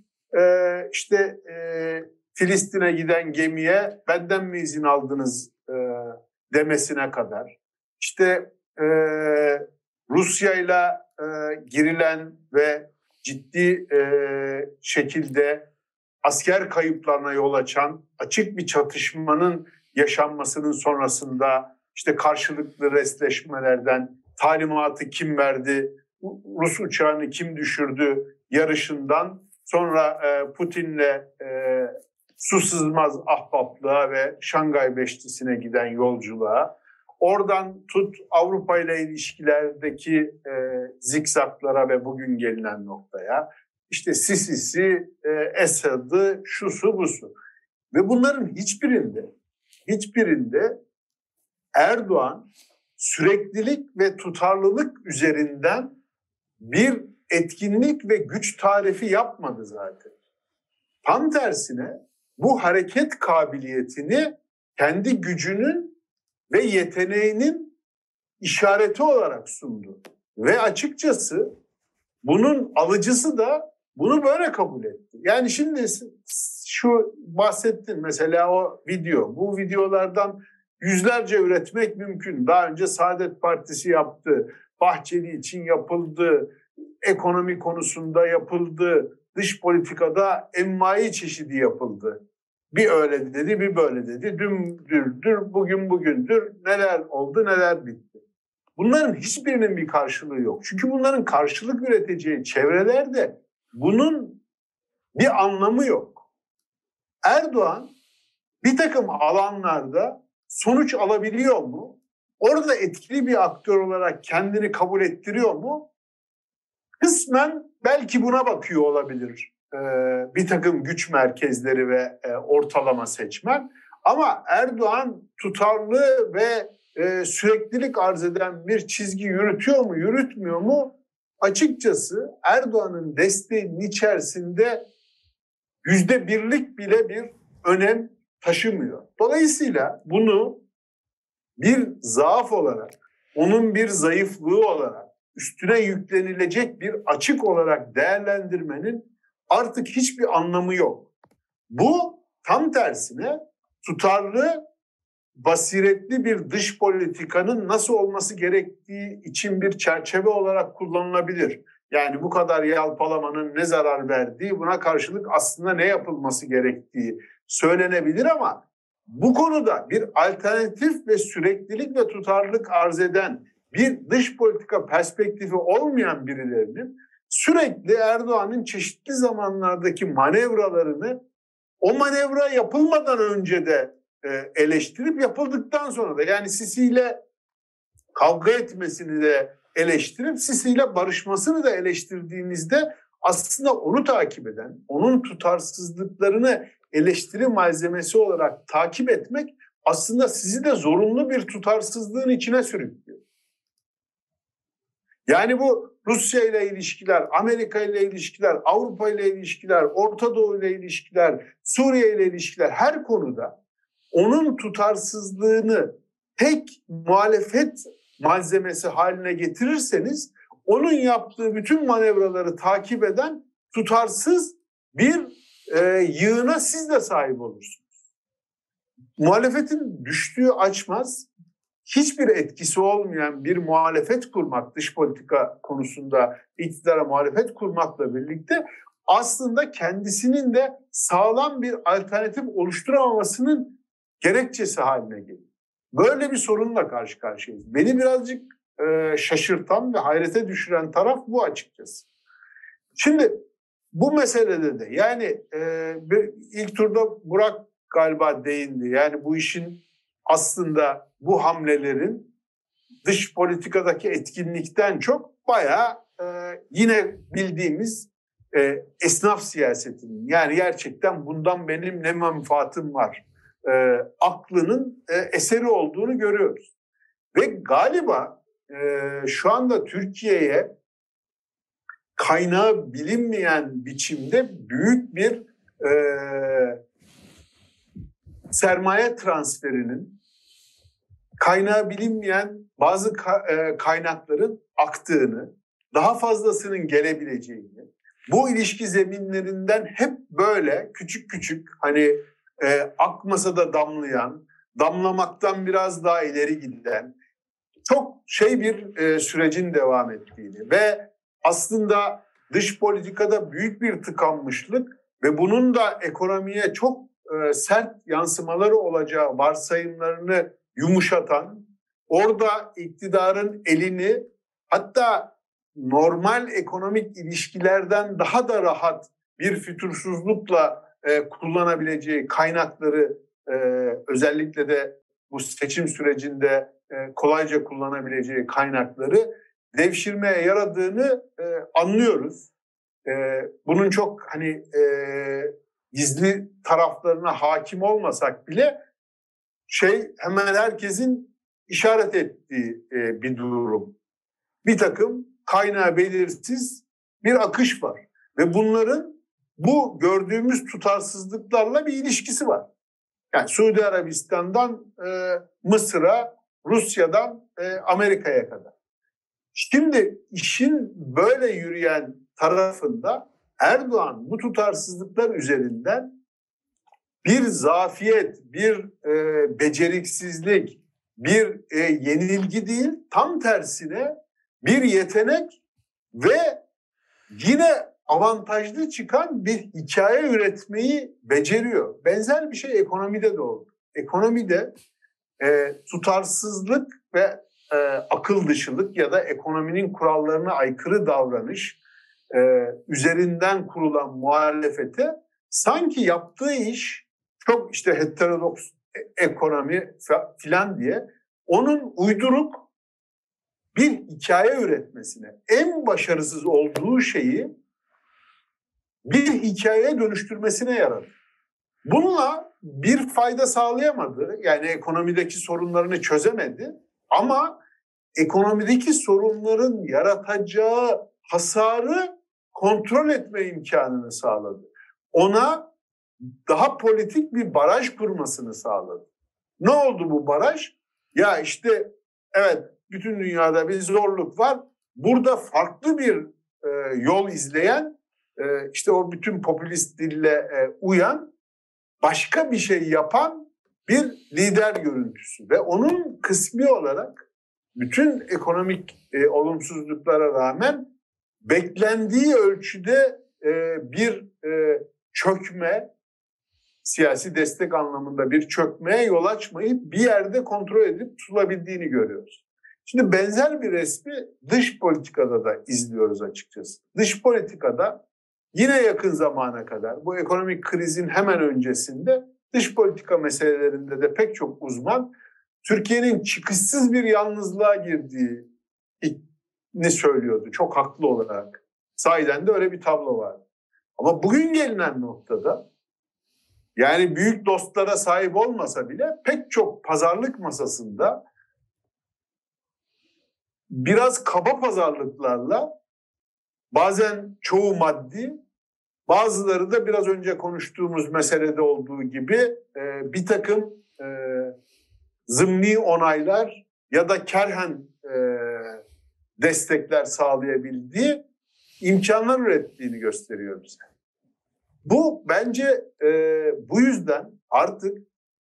Filistin'e giden gemiye benden mi izin aldınız demesine kadar, işte Rusya'yla girilen ve ciddi şekilde asker kayıplarına yol açan açık bir çatışmanın yaşanmasının sonrasında işte karşılıklı restleşmelerden, talimatı kim verdi, Rus uçağını kim düşürdü yarışından sonra Putin'le su sızmaz ahbaplığa ve Şangay Beşlisi'ne giden yolculuğa, oradan tut Avrupa ile ilişkilerdeki zikzaklara ve bugün gelinen noktaya, işte Sisi'si, Esad'ı, şusu busu. Ve bunların hiçbirinde Erdoğan süreklilik ve tutarlılık üzerinden bir etkinlik ve güç tarifi yapmadı zaten. Tam tersine bu hareket kabiliyetini kendi gücünün ve yeteneğinin işareti olarak sundu. Ve açıkçası bunun alıcısı da bunu böyle kabul etti. Yani şimdi şu bahsettin mesela o video. Bu videolardan yüzlerce üretmek mümkün. Daha önce Saadet Partisi yaptı. Bahçeli için yapıldı. Ekonomi konusunda yapıldı. Dış politikada envai çeşidi yapıldı. Bir öyle dedi, bir böyle dedi. Dündür, bugün bugündür. Neler oldu, neler bitti. Bunların hiçbirinin bir karşılığı yok. Çünkü bunların karşılık üreteceği çevrelerde bunun bir anlamı yok. Erdoğan bir takım alanlarda sonuç alabiliyor mu? Orada etkili bir aktör olarak kendini kabul ettiriyor mu? Kısmen belki buna bakıyor olabilir bir takım güç merkezleri ve ortalama seçmen. Ama Erdoğan tutarlı ve süreklilik arz eden bir çizgi yürütüyor mu, yürütmüyor mu? Açıkçası Erdoğan'ın desteğinin içerisinde %1'lik bile bir önem taşımıyor. Dolayısıyla bunu bir zaaf olarak, onun bir zayıflığı olarak, üstüne yüklenilecek bir açık olarak değerlendirmenin artık hiçbir anlamı yok. Bu tam tersine tutarlı, basiretli bir dış politikanın nasıl olması gerektiği için bir çerçeve olarak kullanılabilir. Yani bu kadar yalpalamanın ne zarar verdiği, buna karşılık aslında ne yapılması gerektiği söylenebilir ama bu konuda bir alternatif ve süreklilik ve tutarlılık arz eden bir dış politika perspektifi olmayan birilerinin sürekli Erdoğan'ın çeşitli zamanlardaki manevralarını o manevra yapılmadan önce de eleştirip yapıldıktan sonra da yani Sisi ile kavga etmesini de eleştirip Sisi ile barışmasını da eleştirdiğinizde aslında onu takip eden, onun tutarsızlıklarını eleştiri malzemesi olarak takip etmek aslında sizi de zorunlu bir tutarsızlığın içine sürüklüyor. Yani bu Rusya ile ilişkiler, Amerika ile ilişkiler, Avrupa ile ilişkiler, Orta Doğu ile ilişkiler, Suriye ile ilişkiler her konuda onun tutarsızlığını tek muhalefet malzemesi haline getirirseniz onun yaptığı bütün manevraları takip eden tutarsız bir yığına siz de sahip olursunuz. Muhalefetin düştüğü açmaz, hiçbir etkisi olmayan bir muhalefet kurmak, dış politika konusunda iktidara muhalefet kurmakla birlikte aslında kendisinin de sağlam bir alternatif oluşturamamasının gerekçesi haline geliyor. Böyle bir sorunla karşı karşıyayız. Beni birazcık şaşırtan ve hayrete düşüren taraf bu açıkçası. Şimdi bu meselede de yani ilk turda Burak galiba değindi. Yani bu işin aslında bu hamlelerin dış politikadaki etkinlikten çok bayağı yine bildiğimiz esnaf siyasetinin yani gerçekten bundan benim ne menfaatim var aklının eseri olduğunu görüyoruz. Ve galiba şu anda Türkiye'ye kaynağı bilinmeyen biçimde büyük bir sermaye transferinin kaynağı bilinmeyen bazı kaynakların aktığını, daha fazlasının gelebileceğini, bu ilişki zeminlerinden hep böyle küçük küçük hani akmasa da damlayan, damlamaktan biraz daha ileri giden çok bir sürecin devam ettiğini ve aslında dış politikada büyük bir tıkanmışlık ve bunun da ekonomiye çok sert yansımaları olacağı varsayımlarını yumuşatan, orada iktidarın elini hatta normal ekonomik ilişkilerden daha da rahat bir fütursuzlukla kullanabileceği kaynakları, özellikle de bu seçim sürecinde kolayca kullanabileceği kaynakları devşirmeye yaradığını anlıyoruz. Bunun çok gizli taraflarına hakim olmasak bile hemen herkesin işaret ettiği bir durum. Bir takım kaynağı belirsiz bir akış var ve bunların bu gördüğümüz tutarsızlıklarla bir ilişkisi var. Yani Suudi Arabistan'dan Mısır'a, Rusya'dan Amerika'ya kadar. Şimdi işin böyle yürüyen tarafında Erdoğan bu tutarsızlıklar üzerinden bir zafiyet, bir beceriksizlik, bir yenilgi değil, tam tersine bir yetenek ve yine avantajlı çıkan bir hikaye üretmeyi beceriyor. Benzer bir şey ekonomide de oldu. Ekonomide tutarsızlık ve akıl dışılık ya da ekonominin kurallarına aykırı davranış üzerinden kurulan muhalefete sanki yaptığı iş çok heterodoks ekonomi filan diye onun uyduruk bir hikaye üretmesine, en başarısız olduğu şeyi bir hikayeye dönüştürmesine yaradı. Bununla bir fayda sağlayamadı. Yani ekonomideki sorunlarını çözemedi. Ama ekonomideki sorunların yaratacağı hasarı kontrol etme imkanını sağladı. Ona daha politik bir baraj kurmasını sağladı. Ne oldu bu baraj? Ya evet, bütün dünyada bir zorluk var. Burada farklı bir yol izleyen, o bütün popülist dille uyan, başka bir şey yapan bir lider görüntüsü. Ve onun kısmi olarak bütün ekonomik olumsuzluklara rağmen beklendiği ölçüde bir çökme, siyasi destek anlamında bir çökmeye yol açmayıp bir yerde kontrol edip tutulabildiğini görüyoruz. Şimdi benzer bir resmi dış politikada da izliyoruz açıkçası. Dış politikada yine yakın zamana kadar, bu ekonomik krizin hemen öncesinde dış politika meselelerinde de pek çok uzman Türkiye'nin çıkışsız bir yalnızlığa girdiğini söylüyordu çok haklı olarak. Sahiden de öyle bir tablo var. Ama bugün gelinen noktada, yani büyük dostlara sahip olmasa bile pek çok pazarlık masasında biraz kaba pazarlıklarla, bazen çoğu maddi, bazıları da biraz önce konuştuğumuz meselede olduğu gibi bir takım zımni onaylar ya da kerhen destekler sağlayabildiği imkanlar ürettiğini gösteriyor bize. Bu bence bu yüzden artık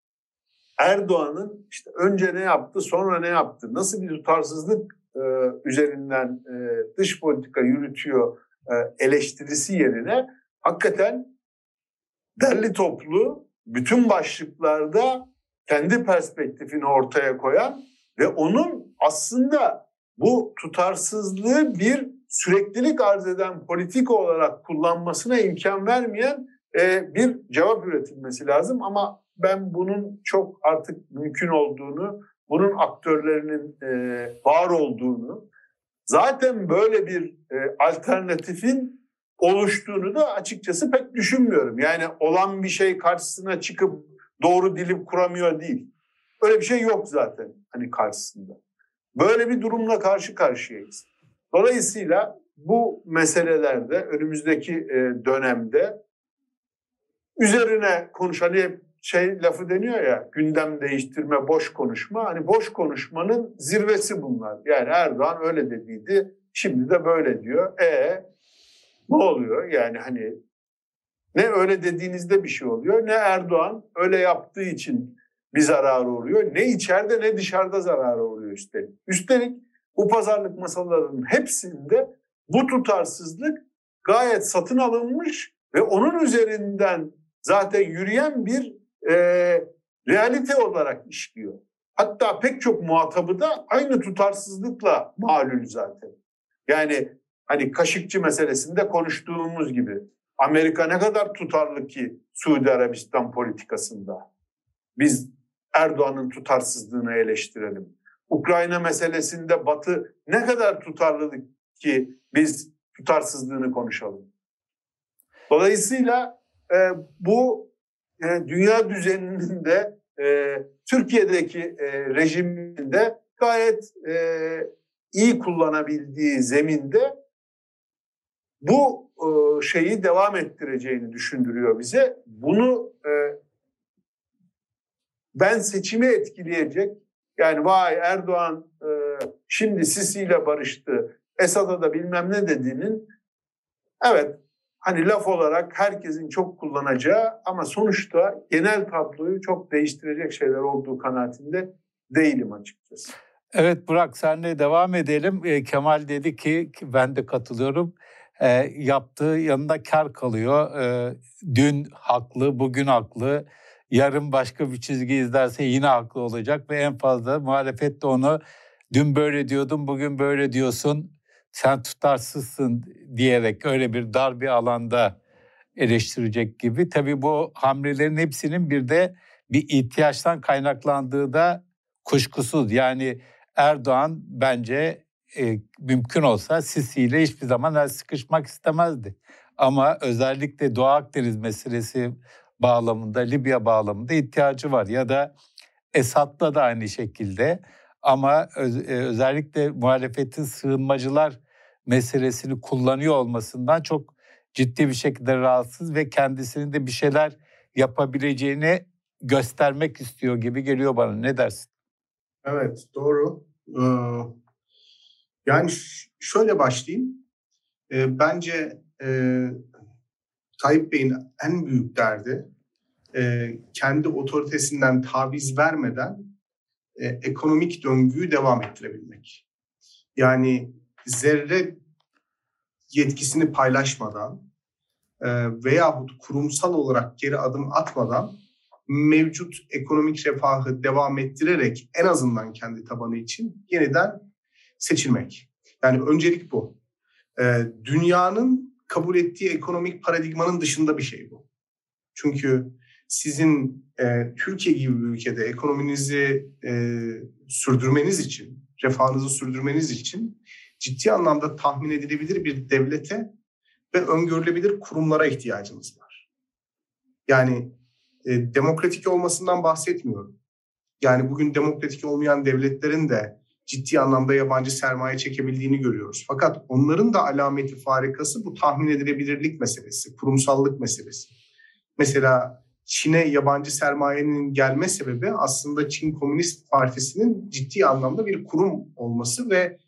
Erdoğan'ın önce ne yaptı, sonra ne yaptı, nasıl bir tutarsızlık üzerinden dış politika yürütüyor eleştirisi yerine hakikaten derli toplu bütün başlıklarda kendi perspektifini ortaya koyan ve onun aslında bu tutarsızlığı bir süreklilik arz eden politika olarak kullanmasına imkan vermeyen bir cevap üretilmesi lazım. Ama ben bunun çok artık mümkün olduğunu, bunun aktörlerinin var olduğunu, zaten böyle bir alternatifin oluştuğunu da açıkçası pek düşünmüyorum. Yani olan bir şey karşısına çıkıp doğru dilim kuramıyor değil. Öyle bir şey yok zaten karşısında. Böyle bir durumla karşı karşıyayız. Dolayısıyla bu meselelerde önümüzdeki dönemde üzerine hep lafı deniyor ya, gündem değiştirme, boş konuşma. Boş konuşmanın zirvesi bunlar. Yani Erdoğan öyle dediydi, şimdi de böyle diyor. Ne oluyor? Yani ne öyle dediğinizde bir şey oluyor, ne Erdoğan öyle yaptığı için bir zararı oluyor. Ne içeride ne dışarıda zararı oluyor üstelik. Üstelik bu pazarlık masalarının hepsinde bu tutarsızlık gayet satın alınmış ve onun üzerinden zaten yürüyen bir realite olarak işliyor. Hatta pek çok muhatabı da aynı tutarsızlıkla malul zaten. Yani Kaşıkçı meselesinde konuştuğumuz gibi Amerika ne kadar tutarlı ki Suudi Arabistan politikasında? Biz Erdoğan'ın tutarsızlığını eleştirelim. Ukrayna meselesinde Batı ne kadar tutarlı ki biz tutarsızlığını konuşalım. Dolayısıyla bu dünya düzeninin de Türkiye'deki rejimin de gayet iyi kullanabildiği zeminde bu şeyi devam ettireceğini düşündürüyor bize. Bunu ben seçimi etkileyecek, yani vay Erdoğan şimdi Sisi ile barıştı, Esad'a da bilmem ne dediğinin, evet hani laf olarak herkesin çok kullanacağı ama sonuçta genel tabloyu çok değiştirecek şeyler olduğu kanaatinde değilim açıkçası. Evet Burak, senle devam edelim. Kemal dedi ki ben de katılıyorum. Yaptığı yanında kar kalıyor. Dün haklı, bugün haklı. Yarın başka bir çizgi izlerse yine haklı olacak ve en fazla muhalefet de onu dün böyle diyordun, bugün böyle diyorsun, sen tutarsızsın diyerek öyle bir dar bir alanda eleştirecek gibi. Tabii bu hamlelerin hepsinin bir de bir ihtiyaçtan kaynaklandığı da kuşkusuz. Yani Erdoğan bence mümkün olsa Sisi ile hiçbir zaman sıkışmak istemezdi. Ama özellikle Doğu Akdeniz meselesi bağlamında, Libya bağlamında ihtiyacı var. Ya da Esad'la da aynı şekilde. Ama özellikle muhalefetin sığınmacılar meselesini kullanıyor olmasından çok ciddi bir şekilde rahatsız ve kendisinin de bir şeyler yapabileceğini göstermek istiyor gibi geliyor bana. Ne dersin? Evet, doğru. Yani şöyle başlayayım. Bence Tayyip Bey'in en büyük derdi kendi otoritesinden taviz vermeden ekonomik döngüyü devam ettirebilmek. Yani zerre yetkisini paylaşmadan veyahut kurumsal olarak geri adım atmadan mevcut ekonomik refahı devam ettirerek en azından kendi tabanı için yeniden seçilmek. Yani öncelik bu. Dünyanın kabul ettiği ekonomik paradigmanın dışında bir şey bu. Çünkü sizin Türkiye gibi bir ülkede ekonominizi sürdürmeniz için, refahınızı sürdürmeniz için ciddi anlamda tahmin edilebilir bir devlete ve öngörülebilir kurumlara ihtiyacınız var. Yani demokratik olmasından bahsetmiyorum. Yani bugün demokratik olmayan devletlerin de ciddi anlamda yabancı sermaye çekebildiğini görüyoruz. Fakat onların da alameti farikası bu tahmin edilebilirlik meselesi, kurumsallık meselesi. Mesela Çin'e yabancı sermayenin gelme sebebi aslında Çin Komünist Partisi'nin ciddi anlamda bir kurum olması ve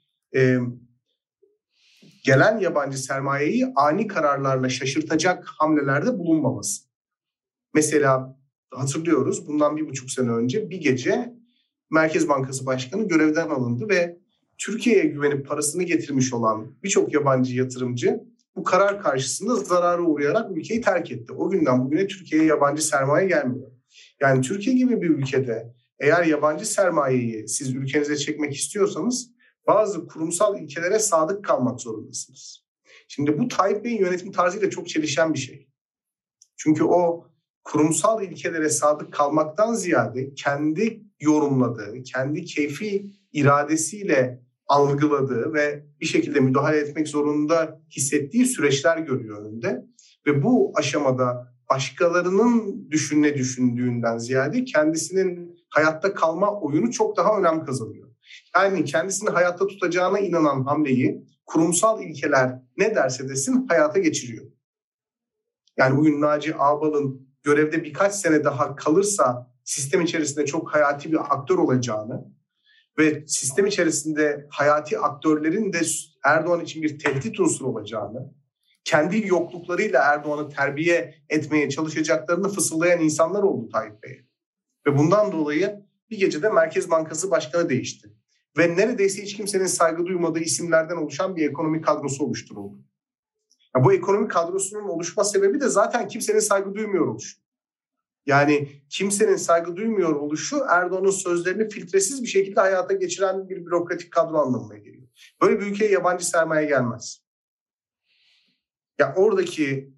gelen yabancı sermayeyi ani kararlarla şaşırtacak hamlelerde bulunmaması. Mesela hatırlıyoruz, bundan 1,5 sene önce bir gece Merkez Bankası Başkanı görevden alındı ve Türkiye'ye güvenip parasını getirmiş olan birçok yabancı yatırımcı bu karar karşısında zarara uğrayarak ülkeyi terk etti. O günden bugüne Türkiye'ye yabancı sermaye gelmiyor. Yani Türkiye gibi bir ülkede eğer yabancı sermayeyi siz ülkenize çekmek istiyorsanız bazı kurumsal ilkelere sadık kalmak zorundasınız. Şimdi bu Tayyip Bey'in yönetim tarzıyla çok çelişen bir şey. Çünkü o kurumsal ilkelere sadık kalmaktan ziyade kendi yorumladığı, kendi keyfi iradesiyle algıladığı ve bir şekilde müdahale etmek zorunda hissettiği süreçler görüyor önünde. Ve bu aşamada başkalarının düşündüğünden ziyade kendisinin hayatta kalma oyunu çok daha önem kazanıyor. Yani kendisini hayatta tutacağına inanan hamleyi kurumsal ilkeler ne derse desin hayata geçiriyor. Yani bugün Naci Ağbal'ın görevde birkaç sene daha kalırsa sistem içerisinde çok hayati bir aktör olacağını ve sistem içerisinde hayati aktörlerin de Erdoğan için bir tehdit unsuru olacağını, kendi yokluklarıyla Erdoğan'ı terbiye etmeye çalışacaklarını fısıldayan insanlar oldu Tayyip Bey. Ve bundan dolayı bir gecede Merkez Bankası Başkanı değişti. Ve neredeyse hiç kimsenin saygı duymadığı isimlerden oluşan bir ekonomi kadrosu oluşturuldu. Ya bu ekonomi kadrosunun oluşma sebebi de zaten kimsenin saygı duymuyor oluşu. Yani kimsenin saygı duymuyor oluşu Erdoğan'ın sözlerini filtresiz bir şekilde hayata geçiren bir bürokratik kadro anlamına geliyor. Böyle bir ülkeye yabancı sermaye gelmez. Ya oradaki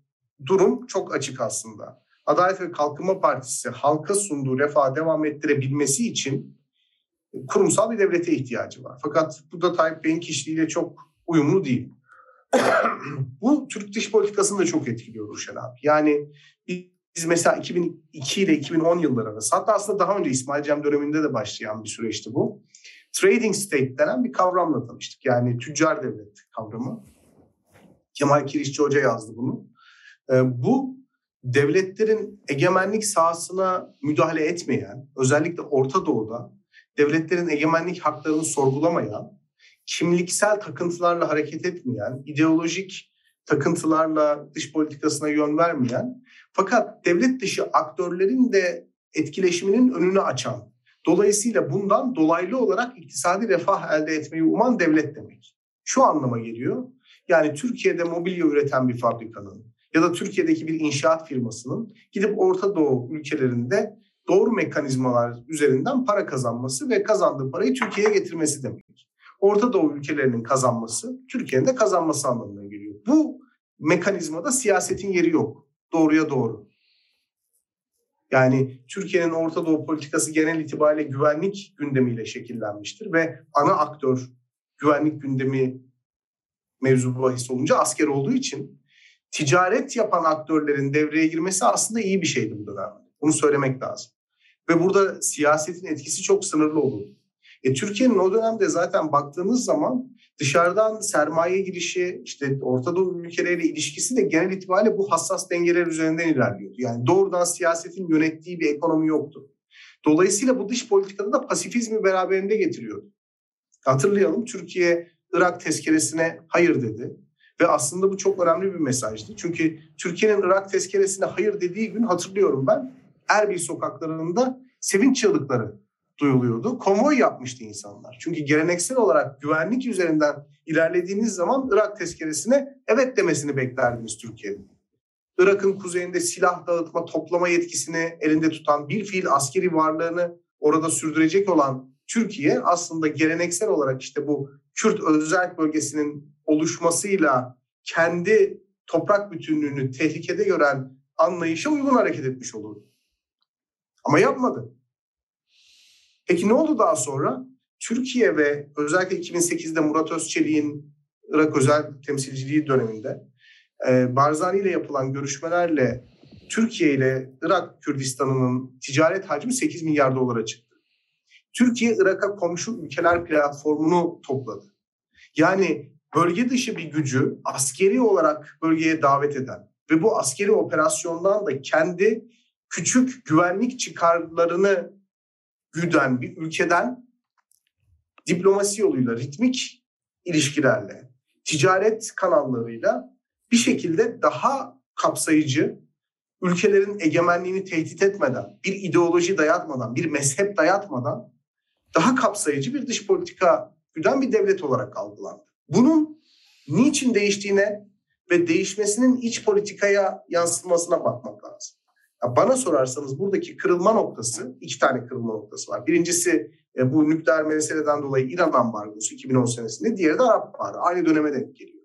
durum çok açık aslında. Adalet ve Kalkınma Partisi halka sunduğu refahı devam ettirebilmesi için kurumsal bir devlete ihtiyacı var. Fakat bu da Tayyip Bey'in kişiliğiyle çok uyumlu değil. Bu Türk dış politikasını da çok etkiliyor Ruşen abi. Yani biz mesela 2002 ile 2010 yılları arası, hatta aslında daha önce İsmail Cem döneminde de başlayan bir süreçti bu. Trading state denen bir kavramla tanıştık. Yani tüccar devlet kavramı. Kemal Kirişçi Hoca yazdı bunu. Bu devletlerin egemenlik sahasına müdahale etmeyen, özellikle Orta Doğu'da devletlerin egemenlik haklarını sorgulamayan, kimliksel takıntılarla hareket etmeyen, ideolojik takıntılarla dış politikasına yön vermeyen, fakat devlet dışı aktörlerin de etkileşiminin önünü açan, dolayısıyla bundan dolaylı olarak iktisadi refah elde etmeyi uman devlet demek. Şu anlama geliyor, yani Türkiye'de mobilya üreten bir fabrikanın ya da Türkiye'deki bir inşaat firmasının gidip Orta Doğu ülkelerinde doğru mekanizmalar üzerinden para kazanması ve kazandığı parayı Türkiye'ye getirmesi demek. Orta Doğu ülkelerinin kazanması, Türkiye'nin de kazanması anlamına geliyor. Bu mekanizmada siyasetin yeri yok. Doğruya doğru. Yani Türkiye'nin Orta Doğu politikası genel itibariyle güvenlik gündemiyle şekillenmiştir ve ana aktör güvenlik gündemi mevzu bahis olunca asker olduğu için ticaret yapan aktörlerin devreye girmesi aslında iyi bir şeydi bu dönemde. Bunu söylemek lazım. Ve burada siyasetin etkisi çok sınırlı olurdu. Türkiye'nin o dönemde zaten baktığınız zaman dışarıdan sermaye girişi, işte Orta Doğu ülkeleriyle ilişkisi de genel itibariyle bu hassas dengeler üzerinden ilerliyordu. Yani doğrudan siyasetin yönettiği bir ekonomi yoktu. Dolayısıyla bu dış politikada da pasifizmi beraberinde getiriyordu. Hatırlayalım, Türkiye Irak tezkeresine hayır dedi. Ve aslında bu çok önemli bir mesajdı. Çünkü Türkiye'nin Irak tezkeresine hayır dediği gün hatırlıyorum ben, Erbil sokaklarında sevinç çığlıkları duyuluyordu. Konvoy yapmıştı insanlar. Çünkü geleneksel olarak güvenlik üzerinden ilerlediğiniz zaman Irak tezkeresine evet demesini beklerdiniz Türkiye'nin. Irak'ın kuzeyinde silah dağıtma, toplama yetkisini elinde tutan, bilfiil askeri varlığını orada sürdürecek olan Türkiye aslında geleneksel olarak işte bu Kürt özerk bölgesinin oluşmasıyla kendi toprak bütünlüğünü tehlikede gören anlayışa uygun hareket etmiş olurdu. Ama yapmadı. Peki ne oldu daha sonra? Türkiye ve özellikle 2008'de Murat Özçelik'in Irak özel temsilciliği döneminde Barzani ile yapılan görüşmelerle Türkiye ile Irak Kürdistan'ının ticaret hacmi 8 milyar dolara çıktı. Türkiye Irak'a komşu ülkeler platformunu topladı. Yani bölge dışı bir gücü askeri olarak bölgeye davet eden ve bu askeri operasyondan da kendi küçük güvenlik çıkarlarını güden bir ülkeden diplomasi yoluyla, ritmik ilişkilerle, ticaret kanallarıyla bir şekilde daha kapsayıcı, ülkelerin egemenliğini tehdit etmeden, bir ideoloji dayatmadan, bir mezhep dayatmadan daha kapsayıcı bir dış politika güden bir devlet olarak algılandı. Bunun niçin değiştiğine ve değişmesinin iç politikaya yansıtmasına bakmak lazım. Ya bana sorarsanız buradaki kırılma noktası, 2 tane kırılma noktası var. Birincisi bu nükleer meseleden dolayı İran ambargosu 2010 senesinde, diğeri de Arap Baharı. Aynı döneme denk geliyor.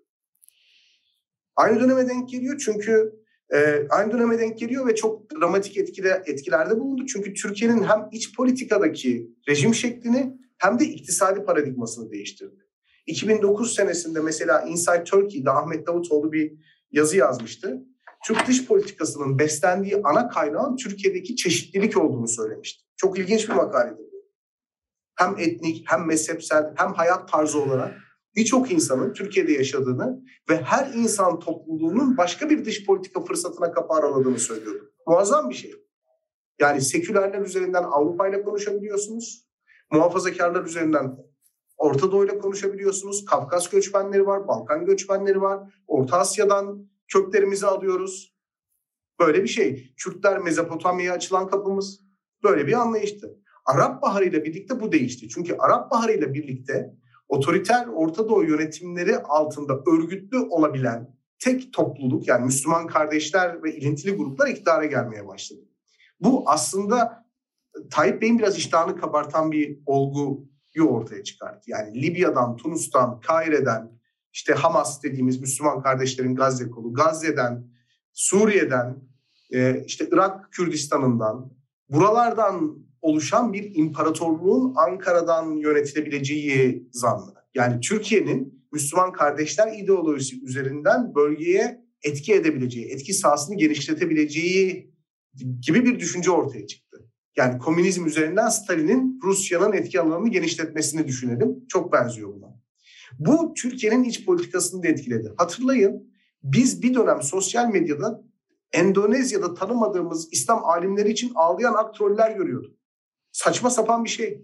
Aynı döneme denk geliyor çünkü aynı döneme denk geliyor ve çok dramatik etkilerde bulundu. Çünkü Türkiye'nin hem iç politikadaki rejim şeklini hem de iktisadi paradigmasını değiştirdi. 2009 senesinde mesela Inside Turkey'de Ahmet Davutoğlu bir yazı yazmıştı. Türk dış politikasının beslendiği ana kaynağın Türkiye'deki çeşitlilik olduğunu söylemişti. Çok ilginç bir makaleydi bu. Hem etnik, hem mezhepsel, hem hayat tarzı olarak birçok insanın Türkiye'de yaşadığını ve her insan topluluğunun başka bir dış politika fırsatına kapı araladığını söylüyordu. Muazzam bir şey. Yani sekülerler üzerinden Avrupa ile konuşabiliyorsunuz. Muhafazakarlar üzerinden Orta Doğu ile konuşabiliyorsunuz. Kafkas göçmenleri var, Balkan göçmenleri var. Orta Asya'dan köklerimizi alıyoruz. Böyle bir şey. Kürtler Mezopotamya'ya açılan kapımız. Böyle bir anlayıştı. Arap Baharı ile birlikte bu değişti. Çünkü Arap Baharı ile birlikte otoriter Orta Doğu yönetimleri altında örgütlü olabilen tek topluluk, yani Müslüman kardeşler ve ilintili gruplar iktidara gelmeye başladı. Bu aslında Tayyip Bey'in biraz iştahını kabartan bir olguyu ortaya çıkarttı. Yani Libya'dan, Tunus'tan, Kahire'den, işte Hamas dediğimiz Müslüman kardeşlerin Gazze kolu, Gazze'den, Suriye'den, işte Irak Kürdistan'ından, buralardan oluşan bir imparatorluğun Ankara'dan yönetilebileceği zannı. Yani Türkiye'nin Müslüman kardeşler ideolojisi üzerinden bölgeye etki edebileceği, etki sahasını genişletebileceği gibi bir düşünce ortaya çıktı. Yani komünizm üzerinden Stalin'in Rusya'nın etki alanını genişletmesini düşünelim. Çok benziyor buna. Bu Türkiye'nin iç politikasını da etkiledi. Hatırlayın, biz bir dönem sosyal medyada Endonezya'da tanımadığımız İslam alimleri için ağlayan aktroller görüyorduk. Saçma sapan bir şey.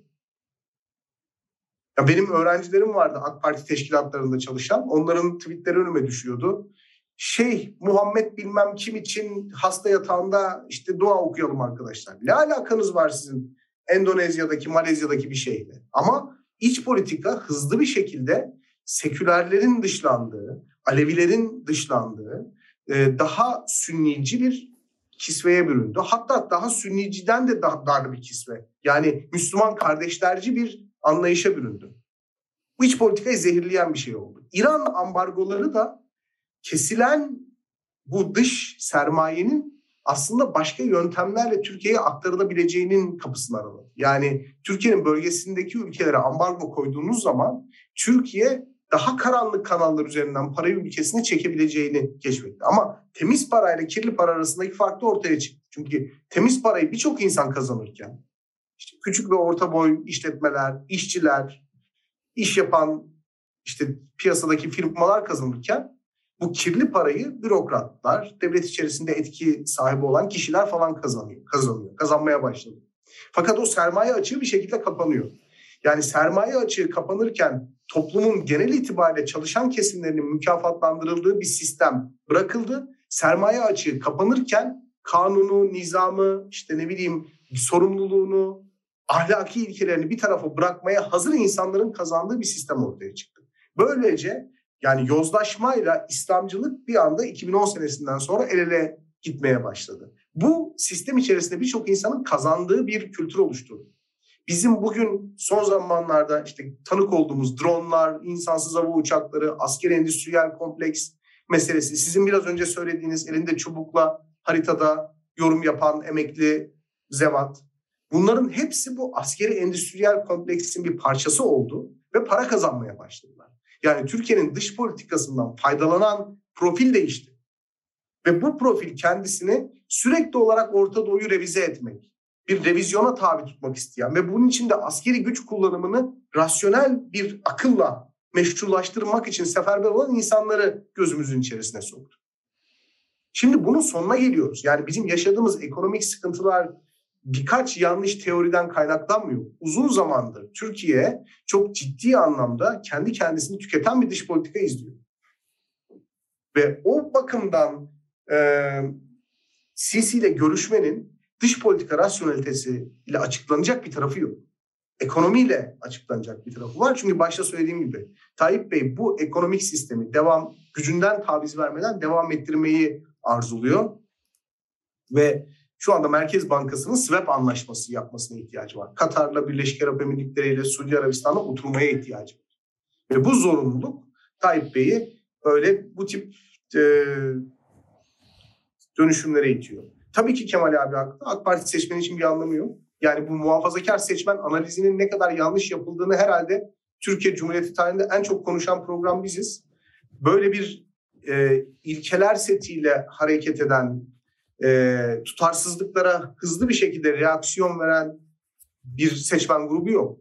Ya benim öğrencilerim vardı AK Parti teşkilatlarında çalışan. Onların tweetleri önüme düşüyordu. Muhammed bilmem kim için hasta yatağında işte dua okuyalım arkadaşlar. Ne alakanız var sizin Endonezya'daki, Malezya'daki bir şeyle? Ama iç politika hızlı bir şekilde sekülerlerin dışlandığı, Alevilerin dışlandığı, daha sünnici bir kisveye büründü. Hatta daha sünniciden de daha dar bir kisve. Yani Müslüman kardeşlerci bir anlayışa büründü. Bu iç politikayı zehirleyen bir şey oldu. İran ambargoları da kesilen bu dış sermayenin aslında başka yöntemlerle Türkiye'ye aktarılabileceğinin kapısını araladı. Yani Türkiye'nin bölgesindeki ülkelere ambargo koyduğunuz zaman Türkiye daha karanlık kanallar üzerinden parayı ülkesine çekebileceğini keşfetti. Ama temiz parayla kirli para arasındaki fark da ortaya çıktı. Çünkü temiz parayı birçok insan kazanırken, işte küçük ve orta boy işletmeler, işçiler, iş yapan işte piyasadaki firmalar kazanırken, bu kirli parayı bürokratlar, devlet içerisinde etki sahibi olan kişiler falan kazanmaya başladı. Fakat o sermaye açığı bir şekilde kapanıyor. Yani sermaye açığı kapanırken toplumun genel itibariyle çalışan kesimlerinin mükafatlandırıldığı bir sistem bırakıldı. Sermaye açığı kapanırken kanunu, nizamı, sorumluluğunu, ahlaki ilkelerini bir tarafa bırakmaya hazır insanların kazandığı bir sistem ortaya çıktı. Böylece yani yozlaşmayla İslamcılık bir anda 2010 senesinden sonra el ele gitmeye başladı. Bu sistem içerisinde birçok insanın kazandığı bir kültür oluşturdu. Bizim bugün son zamanlarda tanık olduğumuz dronlar, insansız hava uçakları, askeri endüstriyel kompleks meselesi, sizin biraz önce söylediğiniz elinde çubukla haritada yorum yapan emekli zevat, bunların hepsi bu askeri endüstriyel kompleksin bir parçası oldu ve para kazanmaya başladılar. Yani Türkiye'nin dış politikasından faydalanan profil değişti. Ve bu profil kendisini sürekli olarak Orta Doğu'yu revize etmek, bir revizyona tabi tutmak isteyen ve bunun için de askeri güç kullanımını rasyonel bir akılla meşrulaştırmak için seferber olan insanları gözümüzün içerisine soktu. Şimdi bunun sonuna geliyoruz. Yani bizim yaşadığımız ekonomik sıkıntılar birkaç yanlış teoriden kaynaklanmıyor. Uzun zamandır Türkiye çok ciddi anlamda kendi kendisini tüketen bir dış politika izliyor. Ve o bakımdan Sisi ile görüşmenin dış politika rasyonelitesi ile açıklanacak bir tarafı yok. Ekonomiyle açıklanacak bir tarafı var. Çünkü başta söylediğim gibi Tayyip Bey bu ekonomik sistemi gücünden taviz vermeden devam ettirmeyi arzuluyor. Ve şu anda Merkez Bankası'nın swap anlaşması yapmasına ihtiyacı var. Katar'la, Birleşik Arap Emirlikleri ile Suudi Arabistan'la oturmaya ihtiyacı var. Ve bu zorunluluk Tayyip Bey'i öyle bu tip dönüşümlere itiyor. Tabii ki Kemal abi haklı. AK Parti seçmeni için bir anlamı yok. Yani bu muhafazakar seçmen analizinin ne kadar yanlış yapıldığını herhalde Türkiye Cumhuriyeti tarihinde en çok konuşan program biziz. Böyle bir ilkeler setiyle hareket eden, tutarsızlıklara hızlı bir şekilde reaksiyon veren bir seçmen grubu yok.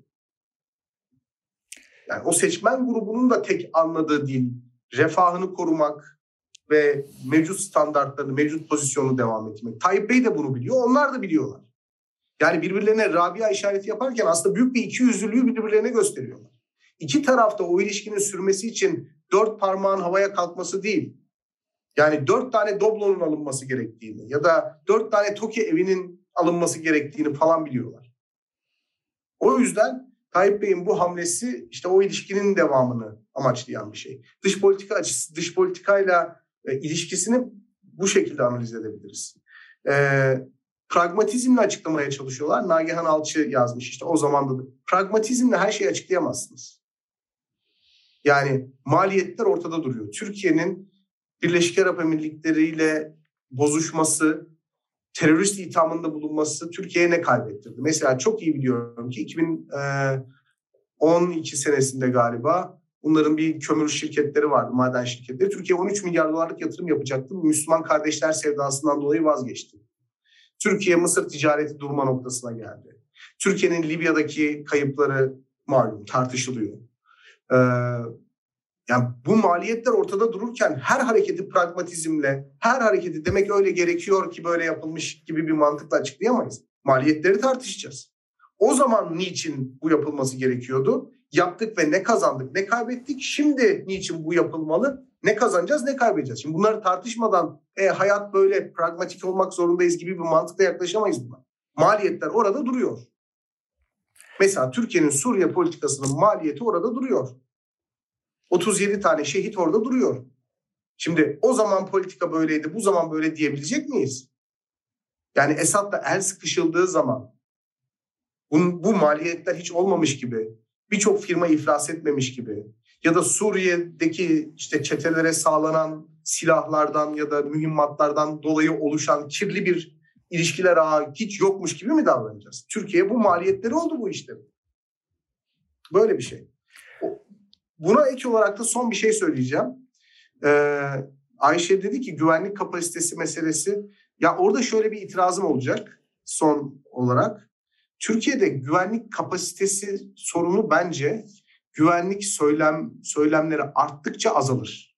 Yani o seçmen grubunun da tek anladığı dil, refahını korumak ve mevcut standartlarını, mevcut pozisyonunu devam etmek. Tayyip Bey de bunu biliyor, onlar da biliyorlar. Yani birbirlerine Rabia işareti yaparken aslında büyük bir ikiyüzlülüğü birbirlerine gösteriyorlar. İki tarafta o ilişkinin sürmesi için 4 parmağın havaya kalkması değil, yani 4 tane Doblo'nun alınması gerektiğini ya da 4 tane TOKİ evinin alınması gerektiğini falan biliyorlar. O yüzden Tayyip Bey'in bu hamlesi o ilişkinin devamını amaçlayan bir şey. Dış politikayla ilişkisini bu şekilde analiz edebiliriz. Pragmatizmle açıklamaya çalışıyorlar. Nagihan Alçı yazmış o zaman da. Pragmatizmle her şeyi açıklayamazsınız. Yani maliyetler ortada duruyor. Türkiye'nin Birleşik Arap Emirlikleri ile bozuşması, terörist ithamında bulunması Türkiye'ye ne kaybettirdi? Mesela çok iyi biliyorum ki 2012 senesinde galiba bunların bir kömür şirketleri vardı, maden şirketleri. Türkiye 13 milyar dolarlık yatırım yapacaktı. Müslüman kardeşler sevdasından dolayı vazgeçti. Türkiye Mısır ticareti durma noktasına geldi. Türkiye'nin Libya'daki kayıpları malum tartışılıyor. Yani bu maliyetler ortada dururken her hareketi pragmatizmle, her hareketi demek öyle gerekiyor ki böyle yapılmış gibi bir mantıkla açıklayamayız. Maliyetleri tartışacağız. O zaman niçin bu yapılması gerekiyordu? Yaptık ve ne kazandık, ne kaybettik? Şimdi niçin bu yapılmalı? Ne kazanacağız, ne kaybedeceğiz? Şimdi bunları tartışmadan hayat böyle pragmatik olmak zorundayız gibi bir mantıkla yaklaşamayız buna. Maliyetler orada duruyor. Mesela Türkiye'nin Suriye politikasının maliyeti orada duruyor. 37 tane şehit orada duruyor. Şimdi o zaman politika böyleydi, bu zaman böyle diyebilecek miyiz? Yani Esad'la el sıkışıldığı zaman bu maliyetler hiç olmamış gibi, birçok firma iflas etmemiş gibi ya da Suriye'deki işte çetelere sağlanan silahlardan ya da mühimmatlardan dolayı oluşan kirli bir ilişkiler ağı hiç yokmuş gibi mi davranacağız? Türkiye bu maliyetleri oldu bu işte. Böyle bir şey. Buna ek olarak da son bir şey söyleyeceğim. Ayşe dedi ki güvenlik kapasitesi meselesi. Ya orada şöyle bir itirazım olacak son olarak. Türkiye'de güvenlik kapasitesi sorunu bence güvenlik söylemleri arttıkça azalır.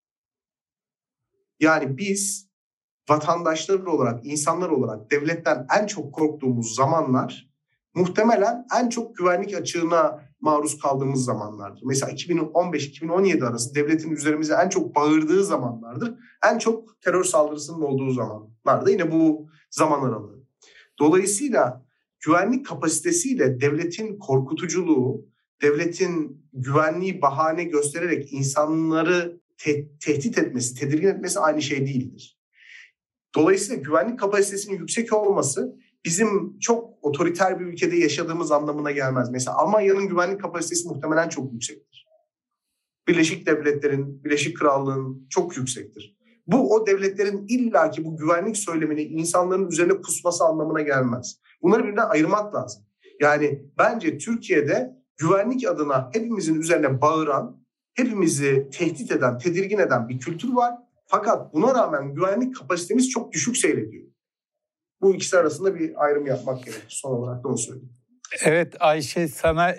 Yani biz vatandaşlar olarak, insanlar olarak devletten en çok korktuğumuz zamanlar muhtemelen en çok güvenlik açığına maruz kaldığımız zamanlardır. Mesela 2015-2017 arası devletin üzerimize en çok bağırdığı zamanlardır. En çok terör saldırısının olduğu zamanlarda yine bu zaman aralığı. Dolayısıyla güvenlik kapasitesiyle devletin korkutuculuğu, devletin güvenliği bahane göstererek insanları tehdit etmesi, tedirgin etmesi aynı şey değildir. Dolayısıyla güvenlik kapasitesinin yüksek olması bizim çok otoriter bir ülkede yaşadığımız anlamına gelmez. Mesela Almanya'nın güvenlik kapasitesi muhtemelen çok yüksektir. Birleşik Devletler'in, Birleşik Krallığın çok yüksektir. Bu o devletlerin illaki bu güvenlik söylemini insanların üzerine kusması anlamına gelmez. Bunları birbirinden ayırmak lazım. Yani bence Türkiye'de güvenlik adına hepimizin üzerine bağıran, hepimizi tehdit eden, tedirgin eden bir kültür var. Fakat buna rağmen güvenlik kapasitemiz çok düşük seyrediyor. Bu ikisi arasında bir ayrım yapmak gerekir. Son olarak da onu söyleyeyim. Evet Ayşe, sana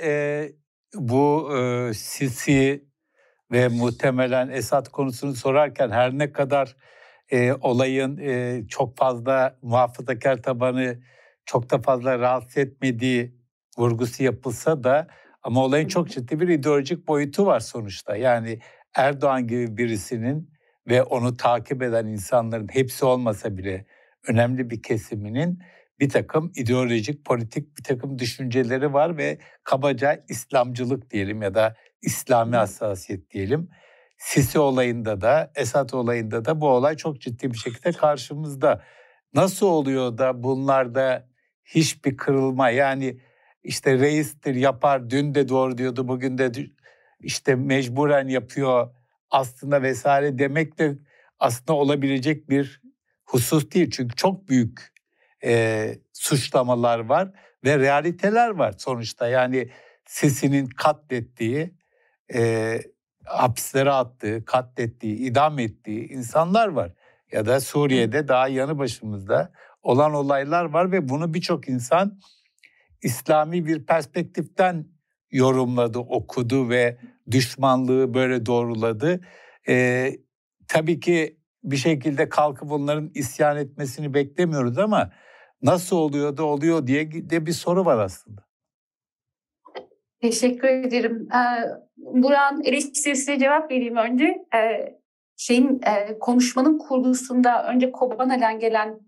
bu Sisi ve muhtemelen Esad konusunu sorarken her ne kadar olayın çok fazla muhafazakar tabanı çok da fazla rahatsız etmediği vurgusu yapılsa da ama olayın çok ciddi bir ideolojik boyutu var sonuçta. Yani Erdoğan gibi birisinin ve onu takip eden insanların hepsi olmasa bile önemli bir kesiminin bir takım ideolojik, politik bir takım düşünceleri var ve kabaca İslamcılık diyelim ya da İslami hassasiyet diyelim. Sisi olayında da, Esad olayında da bu olay çok ciddi bir şekilde karşımızda. Nasıl oluyor da bunlarda hiçbir kırılma, yani işte reistir yapar, dün de doğru diyordu, bugün de işte mecburen yapıyor aslında vesaire demek de aslında olabilecek bir husus değil. Çünkü çok büyük suçlamalar var ve realiteler var sonuçta. Yani Sisi'nin katlettiği, hapislere attığı, katlettiği, idam ettiği insanlar var. Ya da Suriye'de daha yanı başımızda olan olaylar var ve bunu birçok insan İslami bir perspektiften yorumladı, okudu ve düşmanlığı böyle doğruladı. Tabii ki bir şekilde kalkıp onların isyan etmesini beklemiyoruz ama nasıl oluyor da oluyor diye de bir soru var aslında. Teşekkür ederim. Burak'ın eleştirisine cevap vereyim önce. Konuşmanın kurgusunda önce Kobana'dan gelen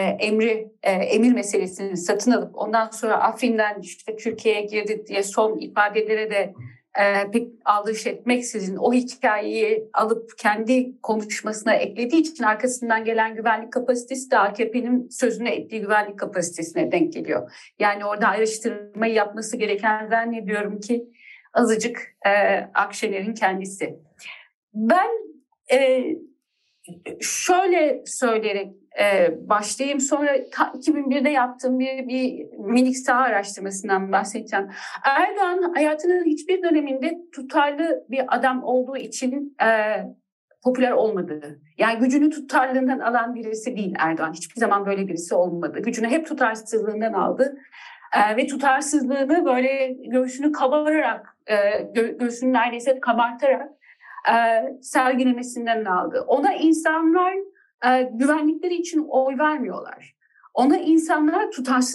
emir meselesini satın alıp ondan sonra Afrin'den işte Türkiye'ye girdi diye son ifadelere de pek aldırış etmeksizin o hikayeyi alıp kendi konuşmasına eklediği için arkasından gelen güvenlik kapasitesi de AKP'nin sözüne ettiği güvenlik kapasitesine denk geliyor. Yani orada araştırmayı yapması gereken zannediyorum ki azıcık Akşener'in kendisi. Ben şöyle söyleyerek başlayayım. Sonra 2001'de yaptığım bir minik saha araştırmasından bahsedeceğim. Erdoğan hayatının hiçbir döneminde tutarlı bir adam olduğu için popüler olmadı. Yani gücünü tutarlılığından alan birisi değil Erdoğan. Hiçbir zaman böyle birisi olmadı. Gücünü hep tutarsızlığından aldı. Ve tutarsızlığını böyle göğsünü kabararak, göğsünü neredeyse kabartarak sergilemesinden aldı. Ona insanlar güvenlikleri için oy vermiyorlar. Ona insanlar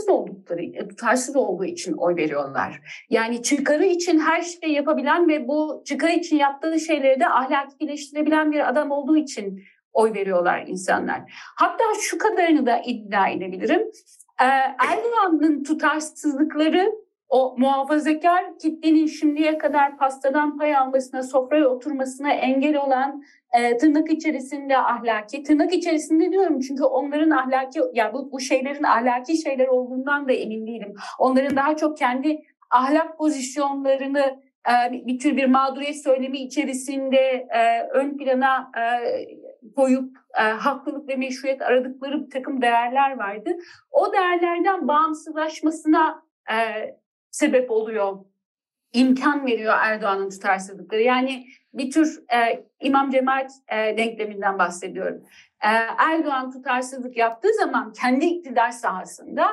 tutarsız olduğu için oy veriyorlar. Yani çıkarı için her şeyi yapabilen ve bu çıkarı için yaptığı şeyleri de ahlakileştirebilen bir adam olduğu için oy veriyorlar insanlar. Hatta şu kadarını da iddia edebilirim. Erdoğan'ın tutarsızlıkları o muhafazakar kitlenin şimdiye kadar pastadan pay almasına, sofraya oturmasına engel olan tırnak içerisinde ahlaki, tırnak içerisinde diyorum çünkü onların ahlaki, ya bu şeylerin ahlaki şeyler olduğundan da emin değilim. Onların daha çok kendi ahlak pozisyonlarını bir tür bir mağduriyet söylemi içerisinde ön plana koyup haklılık ve meşruiyet aradıkları bir takım değerler vardı. O değerlerden bağımsızlaşmasına sebep oluyor, imkan veriyor Erdoğan'ın tutarsızlıkları. Yani bir tür İmam Cemaat denkleminden bahsediyorum. Erdoğan tutarsızlık yaptığı zaman kendi iktidar sahasında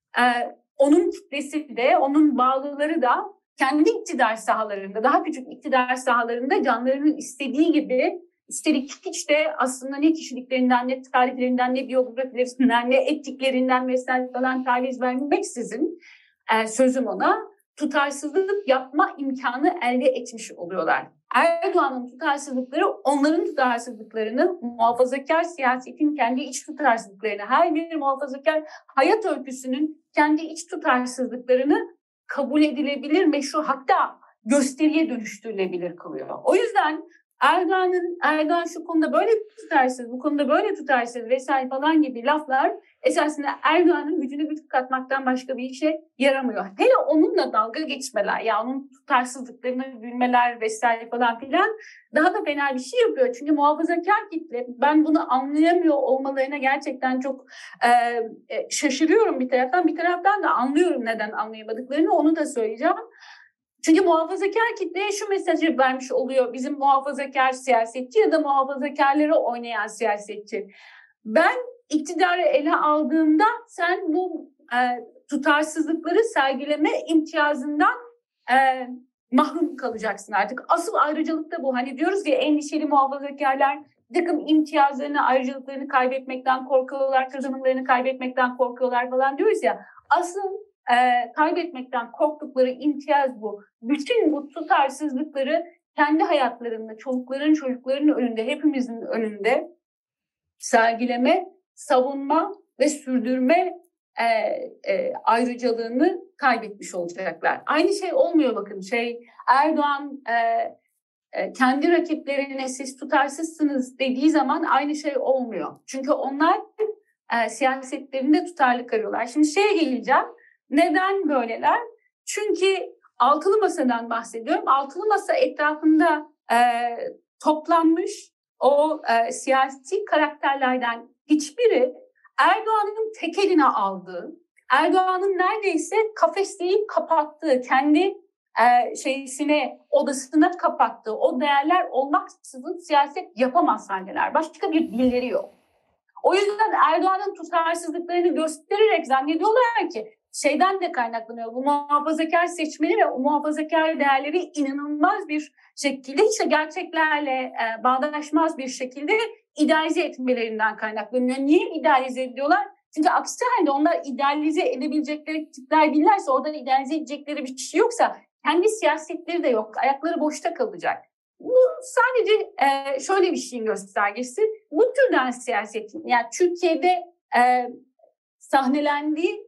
onun kitlesi de, onun bağlıları da kendi iktidar sahalarında, daha küçük iktidar sahalarında canlarının istediği gibi, üstelik hiç de aslında ne kişiliklerinden, ne tariflerinden, ne biyografilerinden, ne ettiklerinden vesaire falan taviz vermeksizin sözüm ona tutarsızlık yapma imkanı elde etmiş oluyorlar. Erdoğan'ın tutarsızlıkları onların tutarsızlıklarını, muhafazakar siyasetin kendi iç tutarsızlıklarını, her bir muhafazakar hayat öyküsünün kendi iç tutarsızlıklarını kabul edilebilir, meşru, hatta gösteriye dönüştürülebilir kılıyor. O yüzden Erdoğan şu konuda böyle tutarsız, bu konuda böyle tutarsız vesaire falan gibi laflar esasında Erdoğan'ın gücünü güç katmaktan başka bir işe yaramıyor. Hele onunla dalga geçmeler, ya onun tutarsızlıklarını gülmeler vesaire falan filan daha da fena bir şey yapıyor. Çünkü muhafazakar kitle, ben bunu anlayamıyor olmalarına gerçekten çok şaşırıyorum bir taraftan. Bir taraftan da anlıyorum neden anlayamadıklarını, onu da söyleyeceğim. Çünkü muhafazakar kitleye şu mesajı vermiş oluyor bizim muhafazakar siyasetçi ya da muhafazakarları oynayan siyasetçi. Ben iktidarı ele aldığımda sen bu tutarsızlıkları sergileme imtiyazından mahrum kalacaksın artık. Asıl ayrıcalık da bu. Hani diyoruz ya, endişeli muhafazakarlar bir takım imtiyazlarını, ayrıcalıklarını kaybetmekten korkuyorlar, kazanımlarını kaybetmekten korkuyorlar falan diyoruz ya. Asıl kaybetmekten korktukları imtiyaz bu. Bütün bu tutarsızlıkları kendi hayatlarında, çocukların önünde, hepimizin önünde sergileme, savunma ve sürdürme ayrıcalığını kaybetmiş olacaklar. Aynı şey olmuyor bakın. Erdoğan kendi rakiplerine siz tutarsızsınız dediği zaman aynı şey olmuyor. Çünkü onlar siyasetlerinde tutarlılık arıyorlar. Şimdi geleceğim. Neden böyleler? Çünkü altılı masadan bahsediyorum. Altılı masa etrafında toplanmış o siyasi karakterlerden hiçbiri Erdoğan'ın tek eline aldığı, Erdoğan'ın neredeyse kafesleyip kapattığı, kendi odasına kapattığı o değerler olmaksızın siyaset yapamaz haldeler. Başka bir dilleri yok. O yüzden Erdoğan'ın tutarsızlıklarını göstererek zannediyorlar ki şeyden de kaynaklanıyor. Bu muhafazakar seçmeni ve o muhafazakar değerleri inanılmaz bir şekilde hiç de gerçeklerle bağdaşmaz bir şekilde idealize etmelerinden kaynaklanıyor. Niye idealize ediyorlar? Çünkü aksi halde onlar idealize edebilecekleri tipler değillerse, oradan idealize edecekleri bir şey yoksa kendi siyasetleri de yok. Ayakları boşta kalacak. Bu sadece şöyle bir şeyin göstergesi. Bu türden siyasetin, yani Türkiye'de sahnelendiği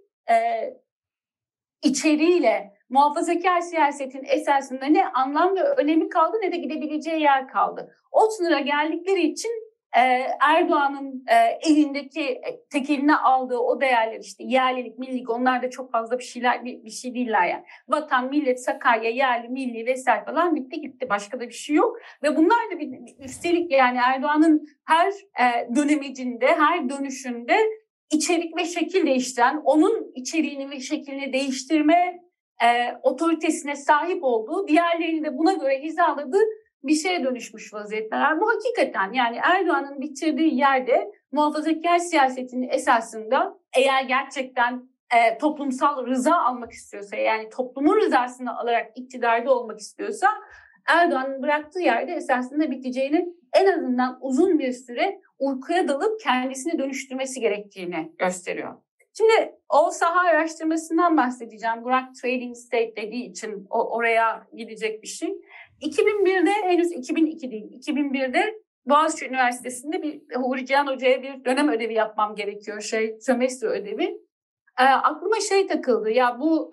içeriğiyle muhafazakar siyasetin esasında ne anlam ve önemi kaldı ne de gidebileceği yer kaldı. O sınıra geldikleri için Erdoğan'ın elindeki tek eline aldığı o değerler işte yerlilik, millilik onlar da çok fazla bir şey değiller yani. Vatan, millet, Sakarya, yerli, milli vesaire falan bitti gitti. Başka da bir şey yok. Ve bunlar da üstelik yani Erdoğan'ın her dönemecinde, her dönüşünde içerik ve şekil değiştiren, onun içeriğini ve şeklini değiştirme otoritesine sahip olduğu, diğerlerini de buna göre hizaladığı bir şeye dönüşmüş vaziyetler. Bu hakikaten yani Erdoğan'ın bitirdiği yerde muhafazakar siyasetinin esasında eğer gerçekten toplumsal rıza almak istiyorsa yani toplumun rızasını alarak iktidarda olmak istiyorsa Erdoğan'ın bıraktığı yerde esasında biteceğini en azından uzun bir süre uykuya dalıp kendisini dönüştürmesi gerektiğini gösteriyor. Şimdi o saha araştırmasından bahsedeceğim. Burak Trading State dediği için oraya gidecek bir şey. 2001'de henüz 2002 değil, 2001'de Boğaziçi Üniversitesi'nde bir Huri Cihan Hoca'ya bir dönem ödevi yapmam gerekiyor. Sömestr ödevi. Aklıma takıldı. Ya bu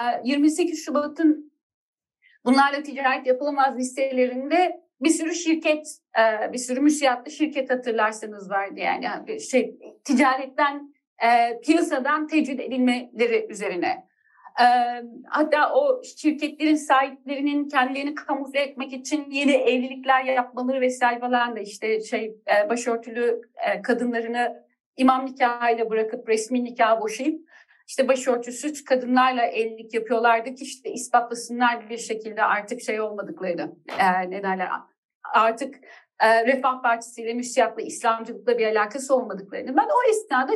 28 Şubat'ın bunlarla ticaret yapılamaz listelerinde bir sürü şirket, bir sürü müsiatlı şirket hatırlarsanız vardı yani ticaretten, piyasadan tecrid edilmeleri üzerine. Hatta o şirketlerin sahiplerinin kendilerini kamufle etmek için yeni evlilikler yapmaları vesaire falan da işte başörtülü kadınlarını imam nikahıyla bırakıp resmi nikah boşayıp işte başörtüsüz kadınlarla evlilik yapıyorlardı ki işte ispatlasınlar bir şekilde artık olmadıklarını, ne derler, artık Refah Partisi ile müsiyatla, İslamcılıkla bir alakası olmadıklarını. Ben o esnada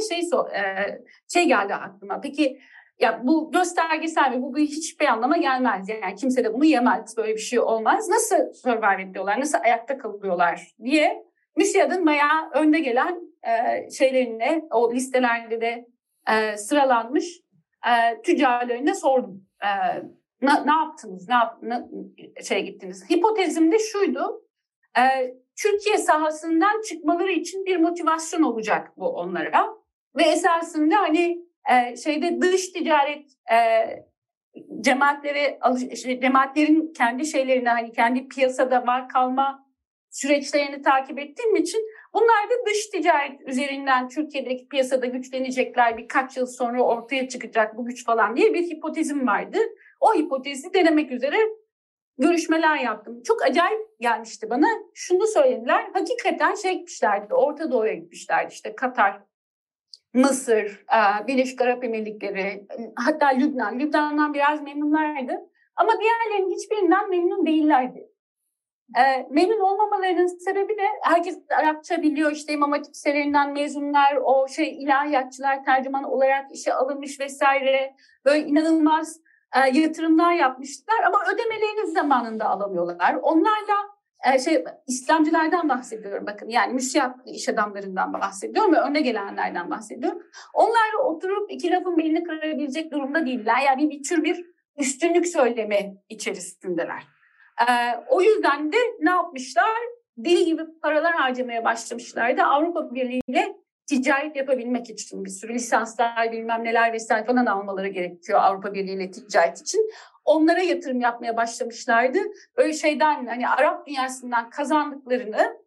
geldi aklıma. Peki ya bu göstergesel ve bu hiçbir anlama gelmez. Yani kimse de bunu yemez. Böyle bir şey olmaz. Nasıl survive ediyorlar? Nasıl ayakta kalıyorlar diye müsiyatın bayağı önde gelen şeylerine, o listelerde de sıralanmış tüccarlarına sordum. Ne yaptınız? Gittiniz? Hipotezim de şuydu. Türkiye sahasından çıkmaları için bir motivasyon olacak bu onlara. Ve esasında dış ticaret cemaatlerin kendi şeylerini kendi piyasada var kalma süreçlerini takip ettiğim için bunlar da dış ticaret üzerinden Türkiye'deki piyasada güçlenecekler, birkaç yıl sonra ortaya çıkacak bu güç falan diye bir hipotezim vardı. O hipotezi denemek üzere görüşmeler yaptım. Çok acayip gelmişti bana. Şunu söylediler, hakikaten gitmişlerdi, Orta Doğu'ya gitmişlerdi. İşte Katar, Mısır, Birleşik Arap Emirlikleri, hatta Lübnan. Lübnan'dan biraz memnunlardı. Ama diğerlerinin hiçbirinden memnun değillerdi. Memnun olmamalarının sebebi de herkes Arapça biliyor. İşte İmam Hatip liselerinden mezunlar, ilahiyatçılar tercüman olarak işe alınmış vesaire. Böyle inanılmaz yatırımlar yapmışlar ama ödemelerini zamanında alamıyorlar. Onlarla İslamcılardan bahsediyorum bakın. Yani müsiyatlı iş adamlarından bahsediyorum ve önde gelenlerden bahsediyorum. Onlarla oturup iki lafın belini kırabilecek durumda değiller. Yani bir tür bir üstünlük söylemi içerisindeler. O yüzden de ne yapmışlar? Deli gibi paralar harcamaya başlamışlardı. Avrupa Birliği ile ticaret yapabilmek için bir sürü lisanslar bilmem neler vesaire falan almaları gerekiyor Avrupa Birliği ile ticaret için. Onlara yatırım yapmaya başlamışlardı. Böyle Arap dünyasından kazandıklarını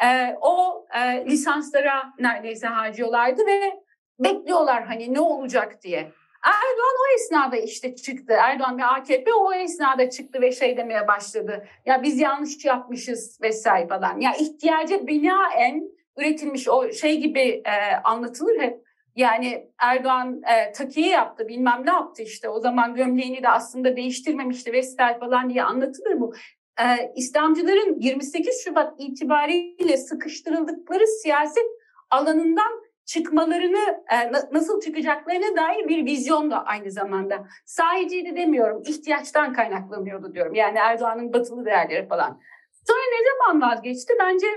lisanslara neredeyse harcıyorlardı ve bekliyorlar ne olacak diye. Erdoğan o esnada çıktı. Erdoğan ve AKP o esnada çıktı ve demeye başladı. Ya biz yanlış yapmışız vesaire falan. Ya ihtiyaca binaen üretilmiş o gibi anlatılır hep. Yani Erdoğan takiye yaptı, bilmem ne yaptı işte. O zaman gömleğini de aslında değiştirmemişti vesaire falan diye anlatılır bu. İslamcıların 28 Şubat itibariyle sıkıştırıldıkları siyaset alanından çıkmalarını, nasıl çıkacaklarına dair bir vizyon da aynı zamanda. Sahiciydi demiyorum, ihtiyaçtan kaynaklanıyordu diyorum. Yani Erdoğan'ın batılı değerleri falan. Sonra ne zaman vazgeçti? Bence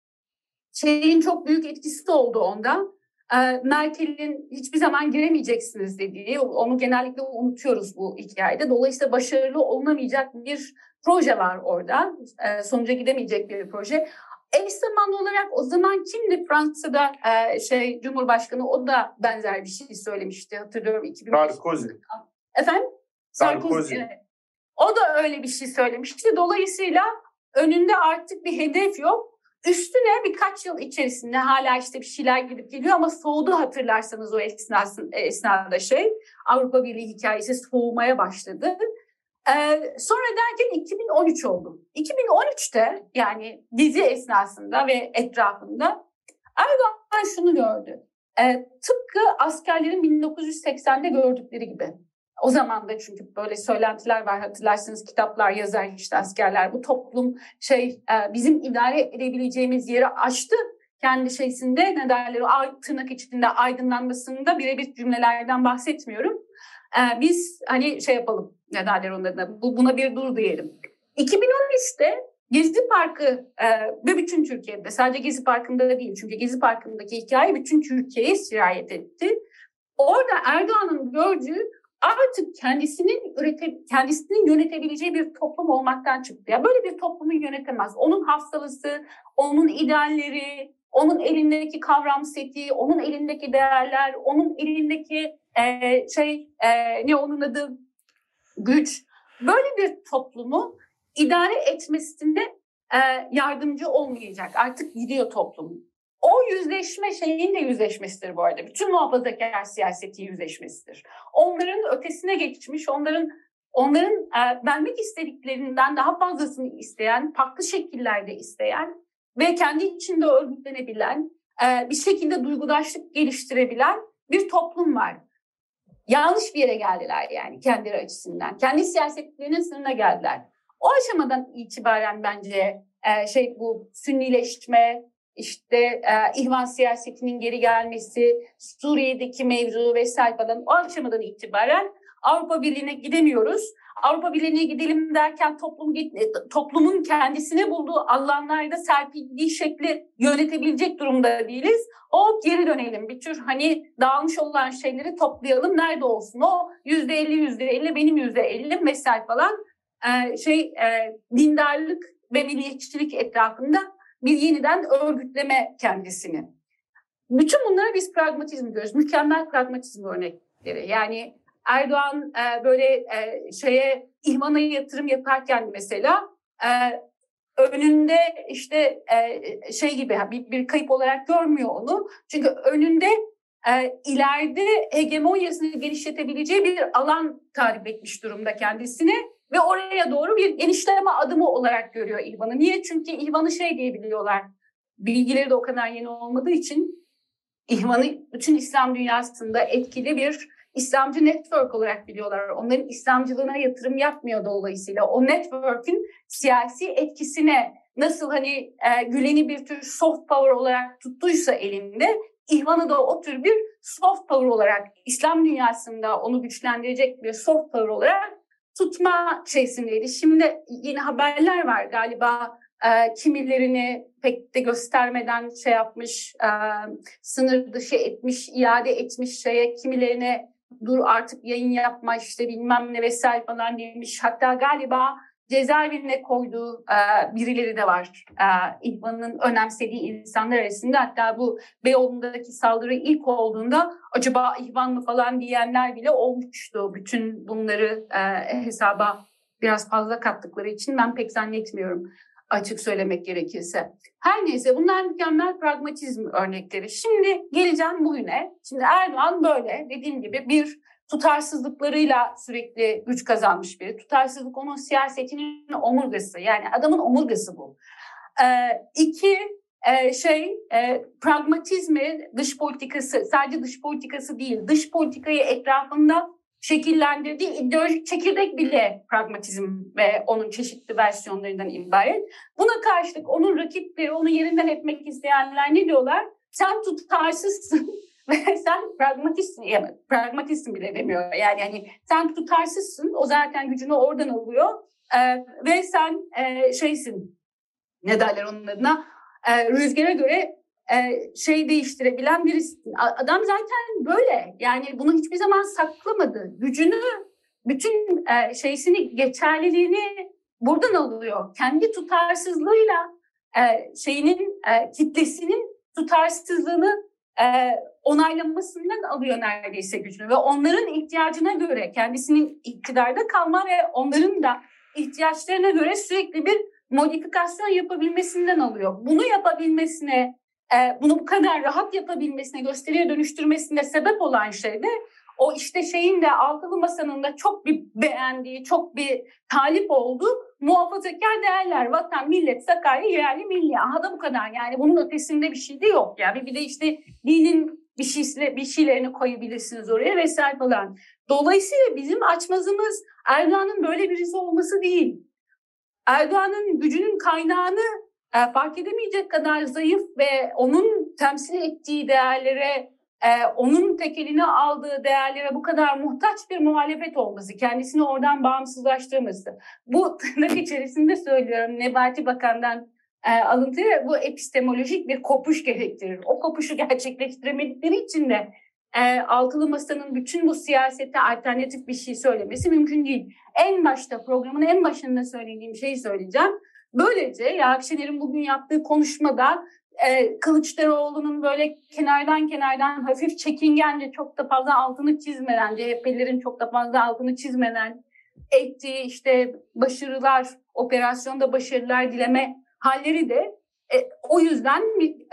çok büyük etkisi oldu onda. Merkel'in hiçbir zaman giremeyeceksiniz dediği, onu genellikle unutuyoruz bu hikayede. Dolayısıyla başarılı olunamayacak bir proje var orada. Sonuca gidemeyecek bir proje. Eş zamanlı olarak o zaman kimdi Fransa'da Cumhurbaşkanı, o da benzer bir şey söylemişti, hatırlıyorum. Sarkozy. Efendim? Sarkozy. Evet. O da öyle bir şey söylemişti. Dolayısıyla önünde artık bir hedef yok. Üstüne birkaç yıl içerisinde hala işte bir şeyler gidip geliyor ama soğudu, hatırlarsanız o esnada Avrupa Birliği hikayesi soğumaya başladı. Sonra derken 2013 oldu. 2013'te yani dizi esnasında ve etrafında Erdoğan şunu gördü. Tıpkı askerlerin 1980'de gördükleri gibi. O zaman da çünkü böyle söylentiler var, hatırlarsınız, kitaplar yazar işte askerler. Bu toplum bizim idare edebileceğimiz yeri aştı. Kendi şeysinde ne derler, tırnak içinde aydınlanmasında birebir cümlelerden bahsetmiyorum. Biz hani yapalım, ne derler onun adına, buna bir dur diyelim. 2013'te Gezi Parkı ve bütün Türkiye'de, sadece Gezi Parkı'nda da değil, çünkü Gezi Parkı'ndaki hikaye bütün Türkiye'ye sirayet etti. Orada Erdoğan'ın gördüğü artık kendisinin yönetebileceği bir toplum olmaktan çıktı. Yani böyle bir toplumu yönetemez. Onun hafsalısı, onun idealleri, onun elindeki kavram seti, onun elindeki değerler, onun elindeki ne onun adı, güç. Böyle bir toplumu idare etmesinde yardımcı olmayacak. Artık gidiyor toplum. O yüzleşme şeyin de yüzleşmesidir bu arada. Bütün muhafazakar siyaseti yüzleşmesidir. Onların ötesine geçmiş, onların vermek istediklerinden daha fazlasını isteyen, farklı şekillerde isteyen ve kendi içinde örgütlenebilen, bir şekilde duygudaşlık geliştirebilen bir toplum var. Yanlış bir yere geldiler yani kendileri açısından. Kendi siyasetlerinin sınırına geldiler. O aşamadan itibaren bence bu sünnileşme, ihvan siyasetinin geri gelmesi, Suriye'deki mevzu vesaire falan, o aşamadan itibaren Avrupa Birliği'ne gidemiyoruz. Avrupa Birliği'ne gidelim derken toplumun kendisine bulduğu alanlarda serpildiği şekli yönetebilecek durumda değiliz. Geri dönelim, bir tür dağılmış olan şeyleri toplayalım, nerede olsun o %50 benim %50 vesaire falan dindarlık ve milliyetçilik etrafında bir yeniden örgütleme kendisini. Bütün bunlara biz pragmatizm diyoruz. Mükemmel pragmatizm örnekleri. Yani Erdoğan ihvana yatırım yaparken mesela önünde bir kayıp olarak görmüyor onu. Çünkü önünde ileride hegemonyasını genişletebileceği bir alan tarif etmiş durumda kendisine ve oraya doğru bir genişleme adımı olarak görüyor İhvan'ı. Niye? Çünkü İhvan'ı diyebiliyorlar. Bilgileri de o kadar yeni olmadığı için İhvan'ı bütün İslam dünyasında etkili bir İslamcı network olarak biliyorlar. Onların İslamcılığına yatırım yapmıyor dolayısıyla. O network'ün siyasi etkisine nasıl Gülen'i bir tür soft power olarak tuttuysa elinde, İhvan'ı da o tür bir soft power olarak İslam dünyasında onu güçlendirecek bir soft power olarak tutma şeysindeydi. Şimdi yeni haberler var galiba, kimilerini pek de göstermeden yapmış, sınır dışı etmiş, iade etmiş kimilerine dur artık yayın yapma bilmem ne vesaire falan demiş. Hatta galiba cezaevine koyduğu birileri de var. İhvan'ın önemsediği insanlar arasında. Hatta bu Beyoğlu'ndaki saldırı ilk olduğunda acaba İhvan mı falan diyenler bile olmuştu. Bütün bunları hesaba biraz fazla kattıkları için ben pek zannetmiyorum, açık söylemek gerekirse. Her neyse, bunlar mükemmel pragmatizm örnekleri. Şimdi geleceğim bugüne. Şimdi Erdoğan böyle dediğim gibi bir tutarsızlıklarıyla sürekli güç kazanmış biri. Tutarsızlık onun siyasetinin omurgası. Yani adamın omurgası bu. Pragmatizmi, dış politikası, sadece dış politikası değil, dış politikayı etrafında şekillendirdiği ideolojik çekirdek bile pragmatizm ve onun çeşitli versiyonlarından ibaret. Buna karşılık onun rakipleri, onu yerinden etmek isteyenler ne diyorlar? Sen tutarsızsın ve sen pragmatistsin. Yani pragmatistsin bile demiyor. Yani sen tutarsızsın, o zaten gücünü oradan alıyor ve sen ne derler onun adına, rüzgara göre değiştirebilen birisin. Adam zaten böyle. Yani bunu hiçbir zaman saklamadı. Gücünü, bütün geçerliliğini buradan alıyor. Kendi tutarsızlığıyla kitlesinin tutarsızlığını onaylamasından alıyor neredeyse gücünü ve onların ihtiyacına göre kendisinin iktidarda kalma ve onların da ihtiyaçlarına göre sürekli bir modifikasyon yapabilmesinden alıyor. Bunu yapabilmesine, bunu bu kadar rahat yapabilmesine, gösteriye dönüştürmesine sebep olan şey de o işte şeyin de altılı masanın da çok bir beğendiği, çok bir talip olduğu muhafazakar değerler. Vatan, millet, Sakarya, yerli, milli. Aha da bu kadar. Yani bunun ötesinde bir şey de yok. Yani bir de işte dinin bir şeylerini koyabilirsiniz oraya vesaire falan. Dolayısıyla bizim açmazımız Erdoğan'ın böyle birisi olması değil. Erdoğan'ın gücünün kaynağını fark edemeyecek kadar zayıf ve onun temsil ettiği değerlere, onun tekelini aldığı değerlere bu kadar muhtaç bir muhalefet olması, kendisini oradan bağımsızlaştırması. Bu tırnak içerisinde söylüyorum, Nebati Bakan'dan alıntıyla bu epistemolojik bir kopuş gerektirir. O kopuşu gerçekleştiremedikleri için de altılı masanın bütün bu siyasete alternatif bir şey söylemesi mümkün değil. En başta, programın en başında söylediğim şeyi söyleyeceğim. Böylece ya Akşener'in bugün yaptığı konuşmada Kılıçdaroğlu'nun böyle kenardan hafif çekingence, çok da fazla altını çizmeden, CHP'lerin çok da fazla altını çizmeden ettiği işte başarılar, operasyonda başarılar dileme halleri de o yüzden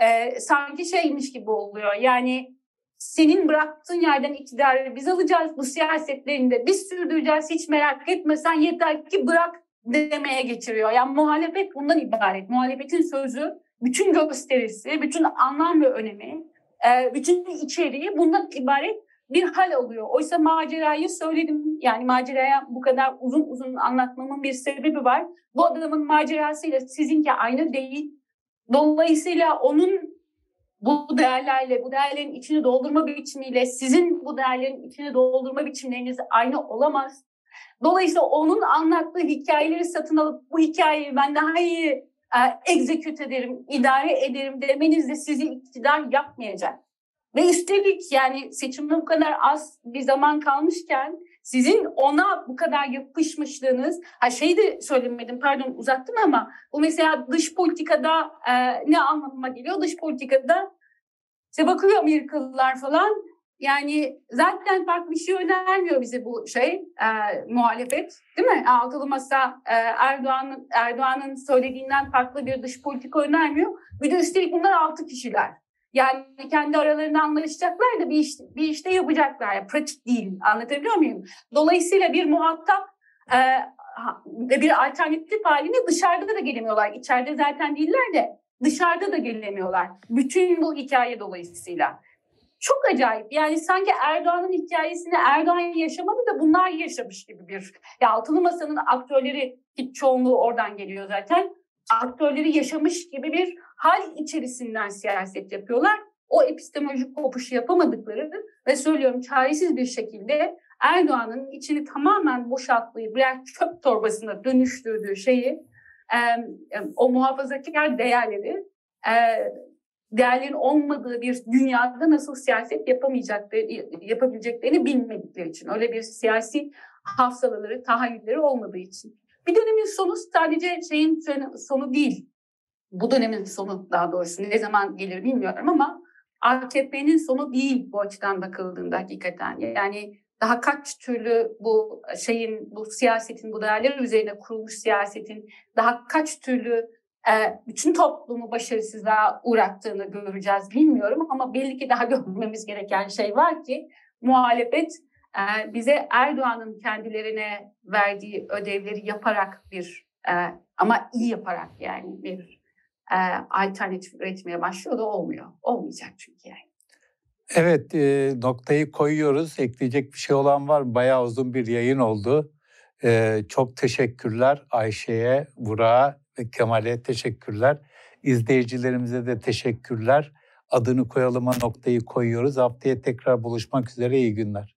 sanki şeymiş gibi oluyor. Yani senin bıraktığın yerden iktidarı biz alacağız, bu siyasetlerini de biz sürdüreceğiz, hiç merak etmesen yeter ki bırak demeye getiriyor. Yani muhalefet bundan ibaret. Muhalefetin sözü, bütün gösterisi, bütün anlam ve önemi, bütün içeriği bundan ibaret bir hal alıyor. Oysa macerayı söyledim. Yani maceraya bu kadar uzun anlatmamın bir sebebi var. Bu adamın macerasıyla sizinki aynı değil. Dolayısıyla onun bu değerlerle, bu değerlerin içini doldurma biçimiyle sizin bu değerlerin içini doldurma biçimleriniz aynı olamaz. Dolayısıyla onun anlattığı hikayeleri satın alıp bu hikayeyi ben daha iyi execute ederim, idare ederim demeniz de sizi iktidar yapmayacak. Ve üstelik yani seçimde bu kadar az bir zaman kalmışken sizin ona bu kadar yapışmışlığınız, şeyi de söylemedim, pardon uzattım ama bu mesela dış politikada ne anlamına geliyor? Dış politikada işte bakıyor Amerikalılar falan, yani zaten farklı bir şey önermiyor bize bu muhalefet, değil mi? Altılı Masa Erdoğan'ın söylediğinden farklı bir dış politika önermiyor. Bir de üstelik bunlar 6 kişiler. Yani kendi aralarında anlaşacaklar da bir işte yapacaklar. Yani pratik değil. Anlatabiliyor muyum? Dolayısıyla bir muhatap ve bir alternatif haline dışarıda da gelemiyorlar. İçeride zaten değiller de dışarıda da gelemiyorlar. Bütün bu hikaye dolayısıyla. Çok acayip. Yani sanki Erdoğan'ın hikayesini Erdoğan yaşamadı da bunlar yaşamış gibi bir. Ya Altılı Masa'nın aktörleri, hiç çoğunluğu oradan geliyor zaten. Aktörleri yaşamış gibi bir hal içerisinden siyaset yapıyorlar. O epistemolojik kopuşu yapamadıkları ve söylüyorum çaresiz bir şekilde Erdoğan'ın içini tamamen boşalttığı, birer çöp torbasına dönüştürdüğü şeyi, o muhafazakar değerleri, değerlerin olmadığı bir dünyada nasıl siyaset yapabileceklerini bilmedikleri için, öyle bir siyasi hafızaları, tahayyülleri olmadığı için. Bir dönemin sonu sadece sonu değil. Bu dönemin sonu daha doğrusu ne zaman gelir bilmiyorum ama AKP'nin sonu değil bu açıdan bakıldığında hakikaten. Yani daha kaç türlü bu siyasetin, bu değerler üzerine kurulmuş siyasetin daha kaç türlü bütün toplumu başarısızlığa uğrattığını göreceğiz bilmiyorum ama belli ki daha görmemiz gereken şey var ki muhalefet bize Erdoğan'ın kendilerine verdiği ödevleri yaparak ama iyi yaparak yani bir alternatif üretmeye başlıyor da olmuyor. Olmayacak çünkü yani. Evet, noktayı koyuyoruz. Ekleyecek bir şey olan var mı? Bayağı uzun bir yayın oldu. Çok teşekkürler Ayşe'ye, Burak'a ve Kemal'e teşekkürler. İzleyicilerimize de teşekkürler. Adını koyalıma noktayı koyuyoruz. Haftaya tekrar buluşmak üzere. İyi günler.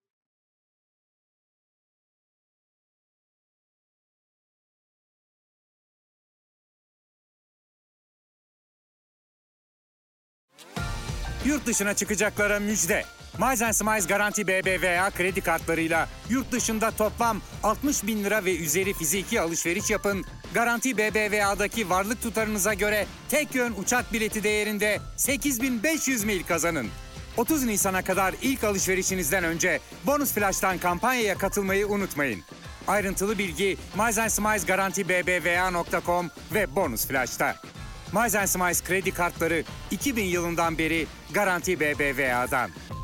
Yurt dışına çıkacaklara müjde. Miles & Smiles Garanti BBVA kredi kartlarıyla yurt dışında toplam 60 bin lira ve üzeri fiziki alışveriş yapın. Garanti BBVA'daki varlık tutarınıza göre tek yön uçak bileti değerinde 8.500 mil kazanın. 30 Nisan'a kadar ilk alışverişinizden önce Bonus Flash'tan kampanyaya katılmayı unutmayın. Ayrıntılı bilgi Miles Smiles Garanti BBVA.com ve Bonus Flash'ta. Miles Smiles kredi kartları 2000 yılından beri Garanti BBVA'dan.